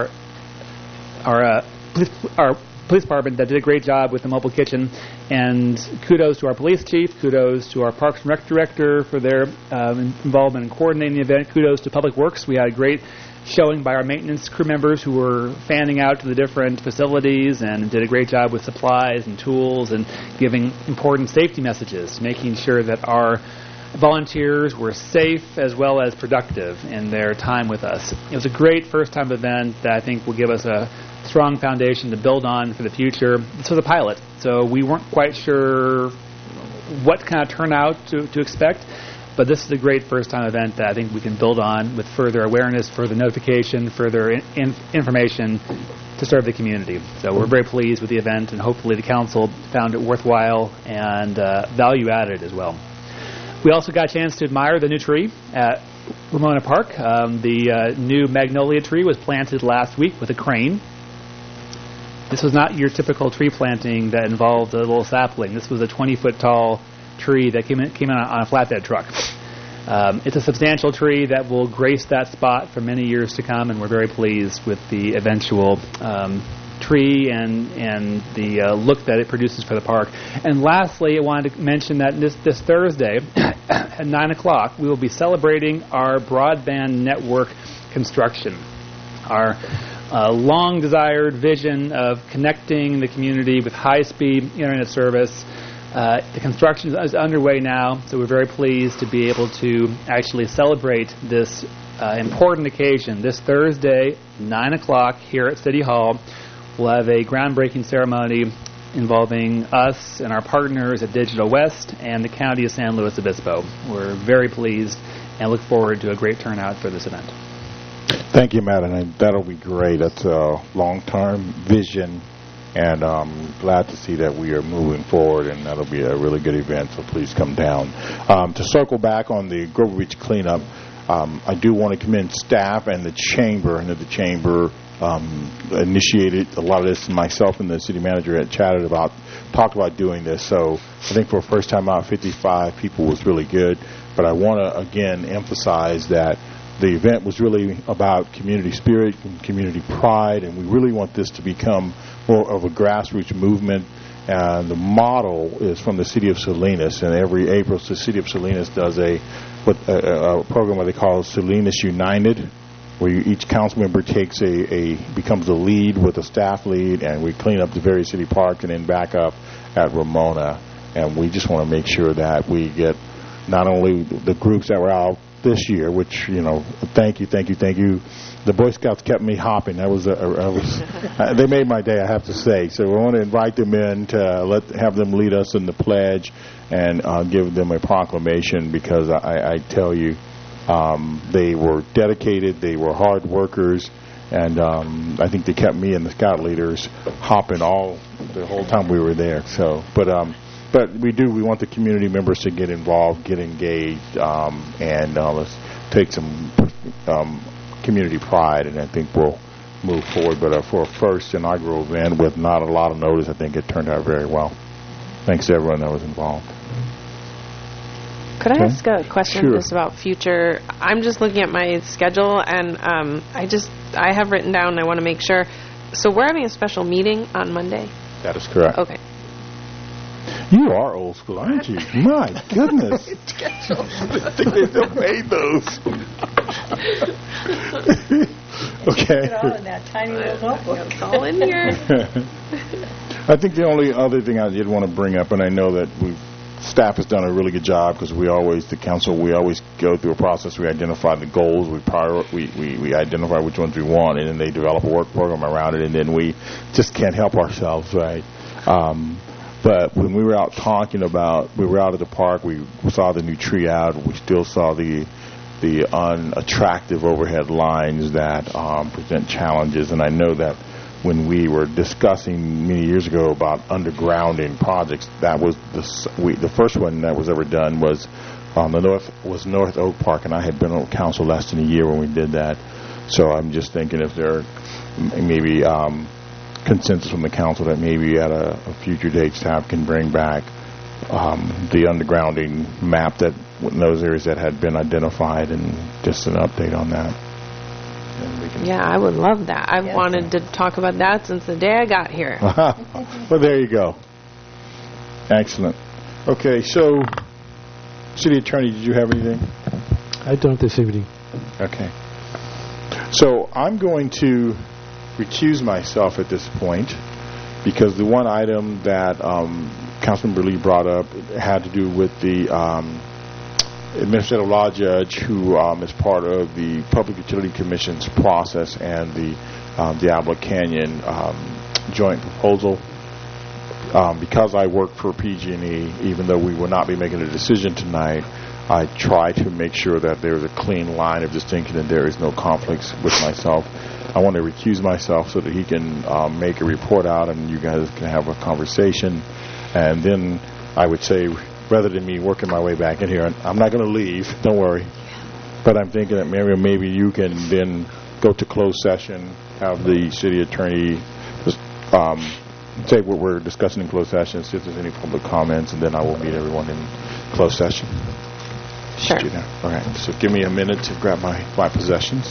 police department that did a great job with the mobile kitchen. And kudos to our police chief, kudos to our Parks and Rec director for their involvement in coordinating the event, kudos to Public Works. We had a great showing by our maintenance crew members who were fanning out to the different facilities and did a great job with supplies and tools and giving important safety messages, making sure that our volunteers were safe as well as productive in their time with us. It was a great first-time event that I think will give us a strong foundation to build on for the future. This was a pilot, so we weren't quite sure what kind of turnout to expect, but this is a great first-time event that I think we can build on with further awareness, further notification, further information to serve the community. So we're very pleased with the event, and hopefully the council found it worthwhile and value-added as well. We also got a chance to admire the new tree at Ramona Park. The new magnolia tree was planted last week with a crane. This was not your typical tree planting that involved a little sapling. This was a 20-foot tall tree that came in on a flatbed truck. It's a substantial tree that will grace that spot for many years to come, and we're very pleased with the eventual tree and the look that it produces for the park. And lastly, I wanted to mention that this Thursday at 9 o'clock, we will be celebrating our broadband network construction. Our long-desired vision of connecting the community with high-speed internet service. The construction is underway now, so we're very pleased to be able to actually celebrate this important occasion. This Thursday, 9 o'clock here at City Hall, we'll have a groundbreaking ceremony involving us and our partners at Digital West and the County of San Luis Obispo. We're very pleased and look forward to a great turnout for this event.
Thank you, Matt, and that'll be great. That's a long-term vision, and I'm glad to see that we are moving forward, and that'll be a really good event, so please come down. To circle back on the Grover Beach cleanup, I do want to commend staff and the chamber, and the chamber initiated a lot of this. Myself and the city manager had talked about doing this, so I think for a first time out, 55 people was really good, but I want to, again, emphasize that the event was really about community spirit and community pride, and we really want this to become more of a grassroots movement. And the model is from the city of Salinas, and every April the city of Salinas does a program what they call Salinas United, where each council member becomes a lead with a staff lead, and we clean up the various city parks and then back up at Ramona. And we just want to make sure that we get not only the groups that were out this year, which, thank you. The Boy Scouts kept me hopping. They made my day, I have to say. So we want to invite them in to have them lead us in the pledge and give them a proclamation, because I tell you, they were dedicated, they were hard workers, and I think they kept me and the Scout leaders hopping the whole time we were there. So, but we want the community members to get involved, get engaged, and let's take some community pride, and I think we'll move forward. But for a first inaugural event with not a lot of notice, I think it turned out very well. Thanks to everyone that was involved.
Could I ask a question
Sure.
just about future? I'm just looking at my schedule, and I have written down, I want to make sure. So we're having a special meeting on Monday?
That is correct.
Okay.
You are old school, aren't you? My goodness. I think they still made those. Okay.
Put it all in that tiny little notebook.
It's all in here.
I think the only other thing I did want to bring up, and I know that staff has done a really good job because we always go through a process. We identify the goals, we identify which ones we want, and then they develop a work program around it, and then we just can't help ourselves, right? But when we were out we were out at the park, we saw the new tree out, we still saw the unattractive overhead lines that present challenges, and I know that when we were discussing many years ago about undergrounding projects, that was the first one that was ever done was North Oak Park, and I had been on council less than a year when we did that. So I'm just thinking if there maybe consensus from the council that maybe at a future date staff can bring back the undergrounding map that in those areas that had been identified, and just an update on that.
Yeah, I would love that. I've wanted to talk about that since the day I got here.
Well, there you go. Excellent. Okay, so, City Attorney, did you have anything?
I don't this evening.
Okay. So, I'm going to recuse myself at this point because the one item that Councilmember Lee brought up had to do with the administrative law judge who is part of the Public Utility Commission's process and the Diablo Canyon joint proposal. Because I work for PG&E, even though we will not be making a decision tonight, I try to make sure that there's a clean line of distinction and there is no conflicts with myself. I want to recuse myself so that he can make a report out and you guys can have a conversation. And then I would say, rather than me working my way back in here, I'm not going to leave, don't worry. But I'm thinking that, Miriam, maybe you can then go to closed session, have the city attorney just, say what we're discussing in closed session, see if there's any public comments, and then I will meet everyone in closed session.
Sure.
Do that. All right, so give me a minute to grab my possessions.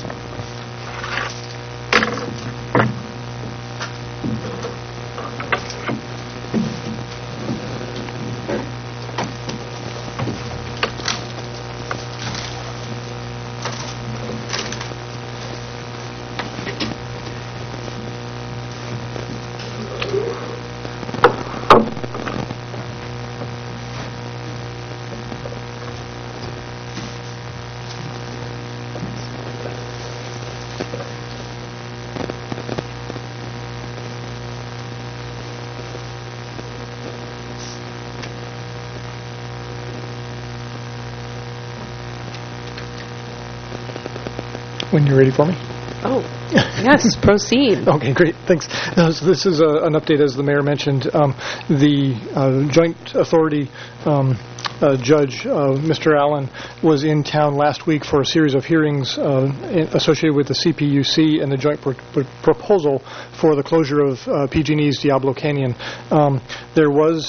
When you're ready for me.
Oh, yes, proceed.
Okay, great, thanks. So this is an update, as the mayor mentioned. The Joint Authority Judge, Mr. Allen, was in town last week for a series of hearings associated with the CPUC and the joint proposal for the closure of PG&E's Diablo Canyon. There was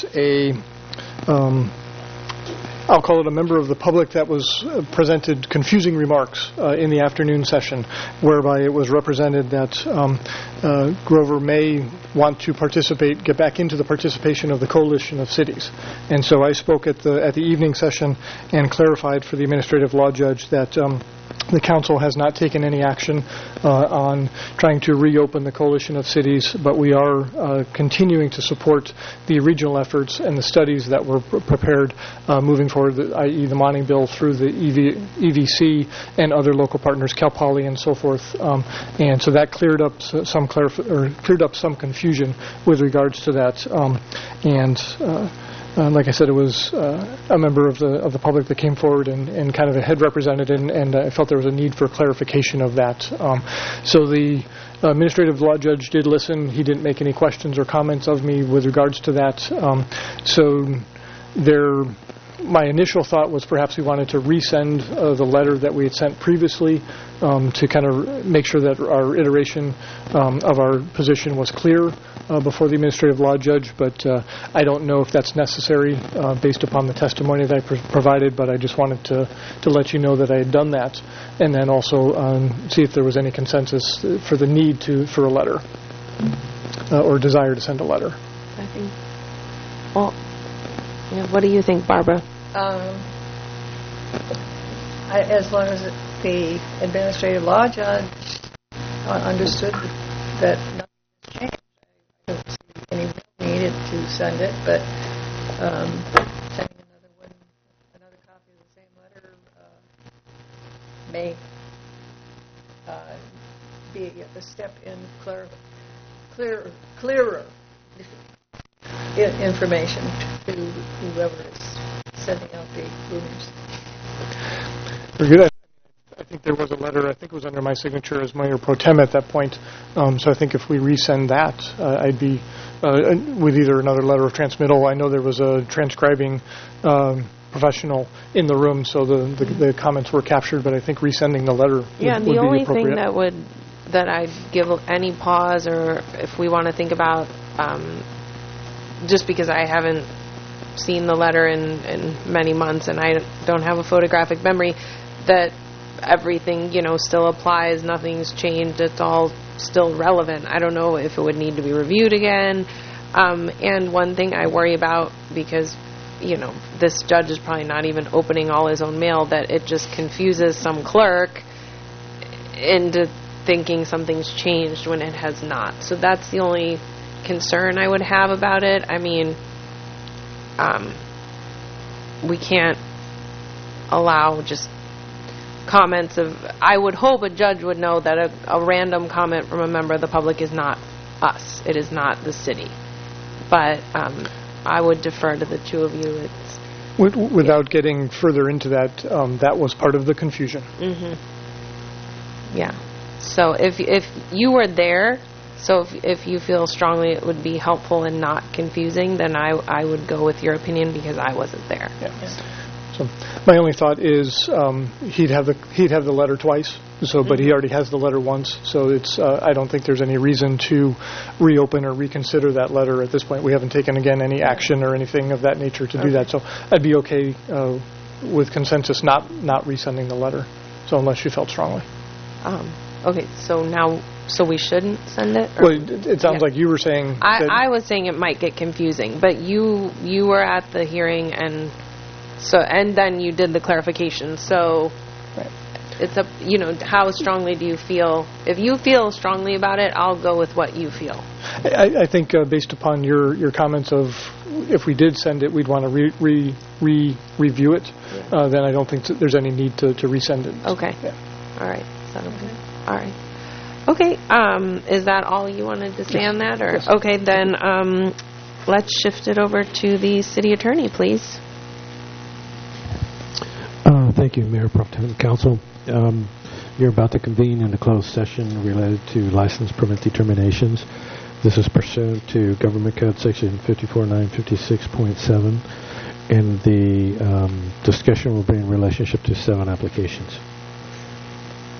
I'll call it a member of the public that was presented confusing remarks in the afternoon session, whereby it was represented that Grover may want to get back into the participation of the coalition of cities. And so I spoke at the evening session and clarified for the administrative law judge that the council has not taken any action on trying to reopen the coalition of cities, but we are continuing to support the regional efforts and the studies that were prepared moving forward, i.e. the Monning Bill through the EVC and other local partners, Cal Poly and so forth. And so that cleared up some confusion with regards to that. Like I said, it was a member of the public that came forward and kind of had represented, and I felt there was a need for clarification of that. So the administrative law judge did listen. He didn't make any questions or comments of me with regards to that. My initial thought was perhaps we wanted to resend the letter that we had sent previously to kind of make sure that our iteration of our position was clear before the administrative law judge, but I don't know if that's necessary based upon the testimony that I provided, but I just wanted to let you know that I had done that, and then also see if there was any consensus for the need for a letter or desire to send a letter.
I think, well, Yeah, what do you think, Barbara?
As long as the administrative law judge understood that nothing has changed, I don't see any real need to send it, but sending another copy of the same letter may be a step in clearer information to whoever is sending out the rumors.
Very good. I think there was a letter, I think it was under my signature as Mayor Pro Tem at that point. So I think if we resend that, I'd be with either another letter of transmittal. I know there was a transcribing professional in the room, so the comments were captured, but I think resending the letter would be appropriate.
The only thing that I'd give any pause, or if we want to think about, just because I haven't seen the letter in many months and I don't have a photographic memory, that everything, still applies, nothing's changed, it's all still relevant. I don't know if it would need to be reviewed again. And one thing I worry about, because, this judge is probably not even opening all his own mail, that it just confuses some clerk into thinking something's changed when it has not. So that's the only concern I would have about it. I mean, we can't allow just comments of, I would hope a judge would know that a random comment from a member of the public is not us. It is not the city. But I would defer to the two of you.
Without getting further into that, that was part of the confusion.
Mm-hmm. Yeah. So if you were there, so if you feel strongly it would be helpful and not confusing, then I would go with your opinion because I wasn't there.
Yeah. So my only thought is he'd have the letter twice. So, but he already has the letter once. So it's I don't think there's any reason to reopen or reconsider that letter at this point. We haven't taken again any action or anything of that nature to do that. So I'd be okay with consensus not resending the letter. So unless you felt strongly.
Okay. So we shouldn't send it?
Well, it sounds like you were saying.
I was saying it might get confusing, but you were at the hearing and then you did the clarification. So
right.
It's up, how strongly do you feel? If you feel strongly about it, I'll go with what you feel.
I think based upon your comments of if we did send it, we'd want to review it. Yeah. Then I don't think there's any need to resend it.
Okay.
Yeah.
All right. Sounds good. All right. Okay. Is that all you wanted to say on that? Or
yes.
Okay, then let's shift it over to the city attorney, please.
Thank you, Mayor Pro Tem and Council. You're about to convene in a closed session related to license permit determinations. This is pursuant to Government Code Section 54956.7, and the discussion will be in relationship to 7 applications.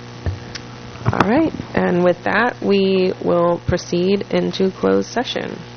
All right, and with that, we will proceed into closed session.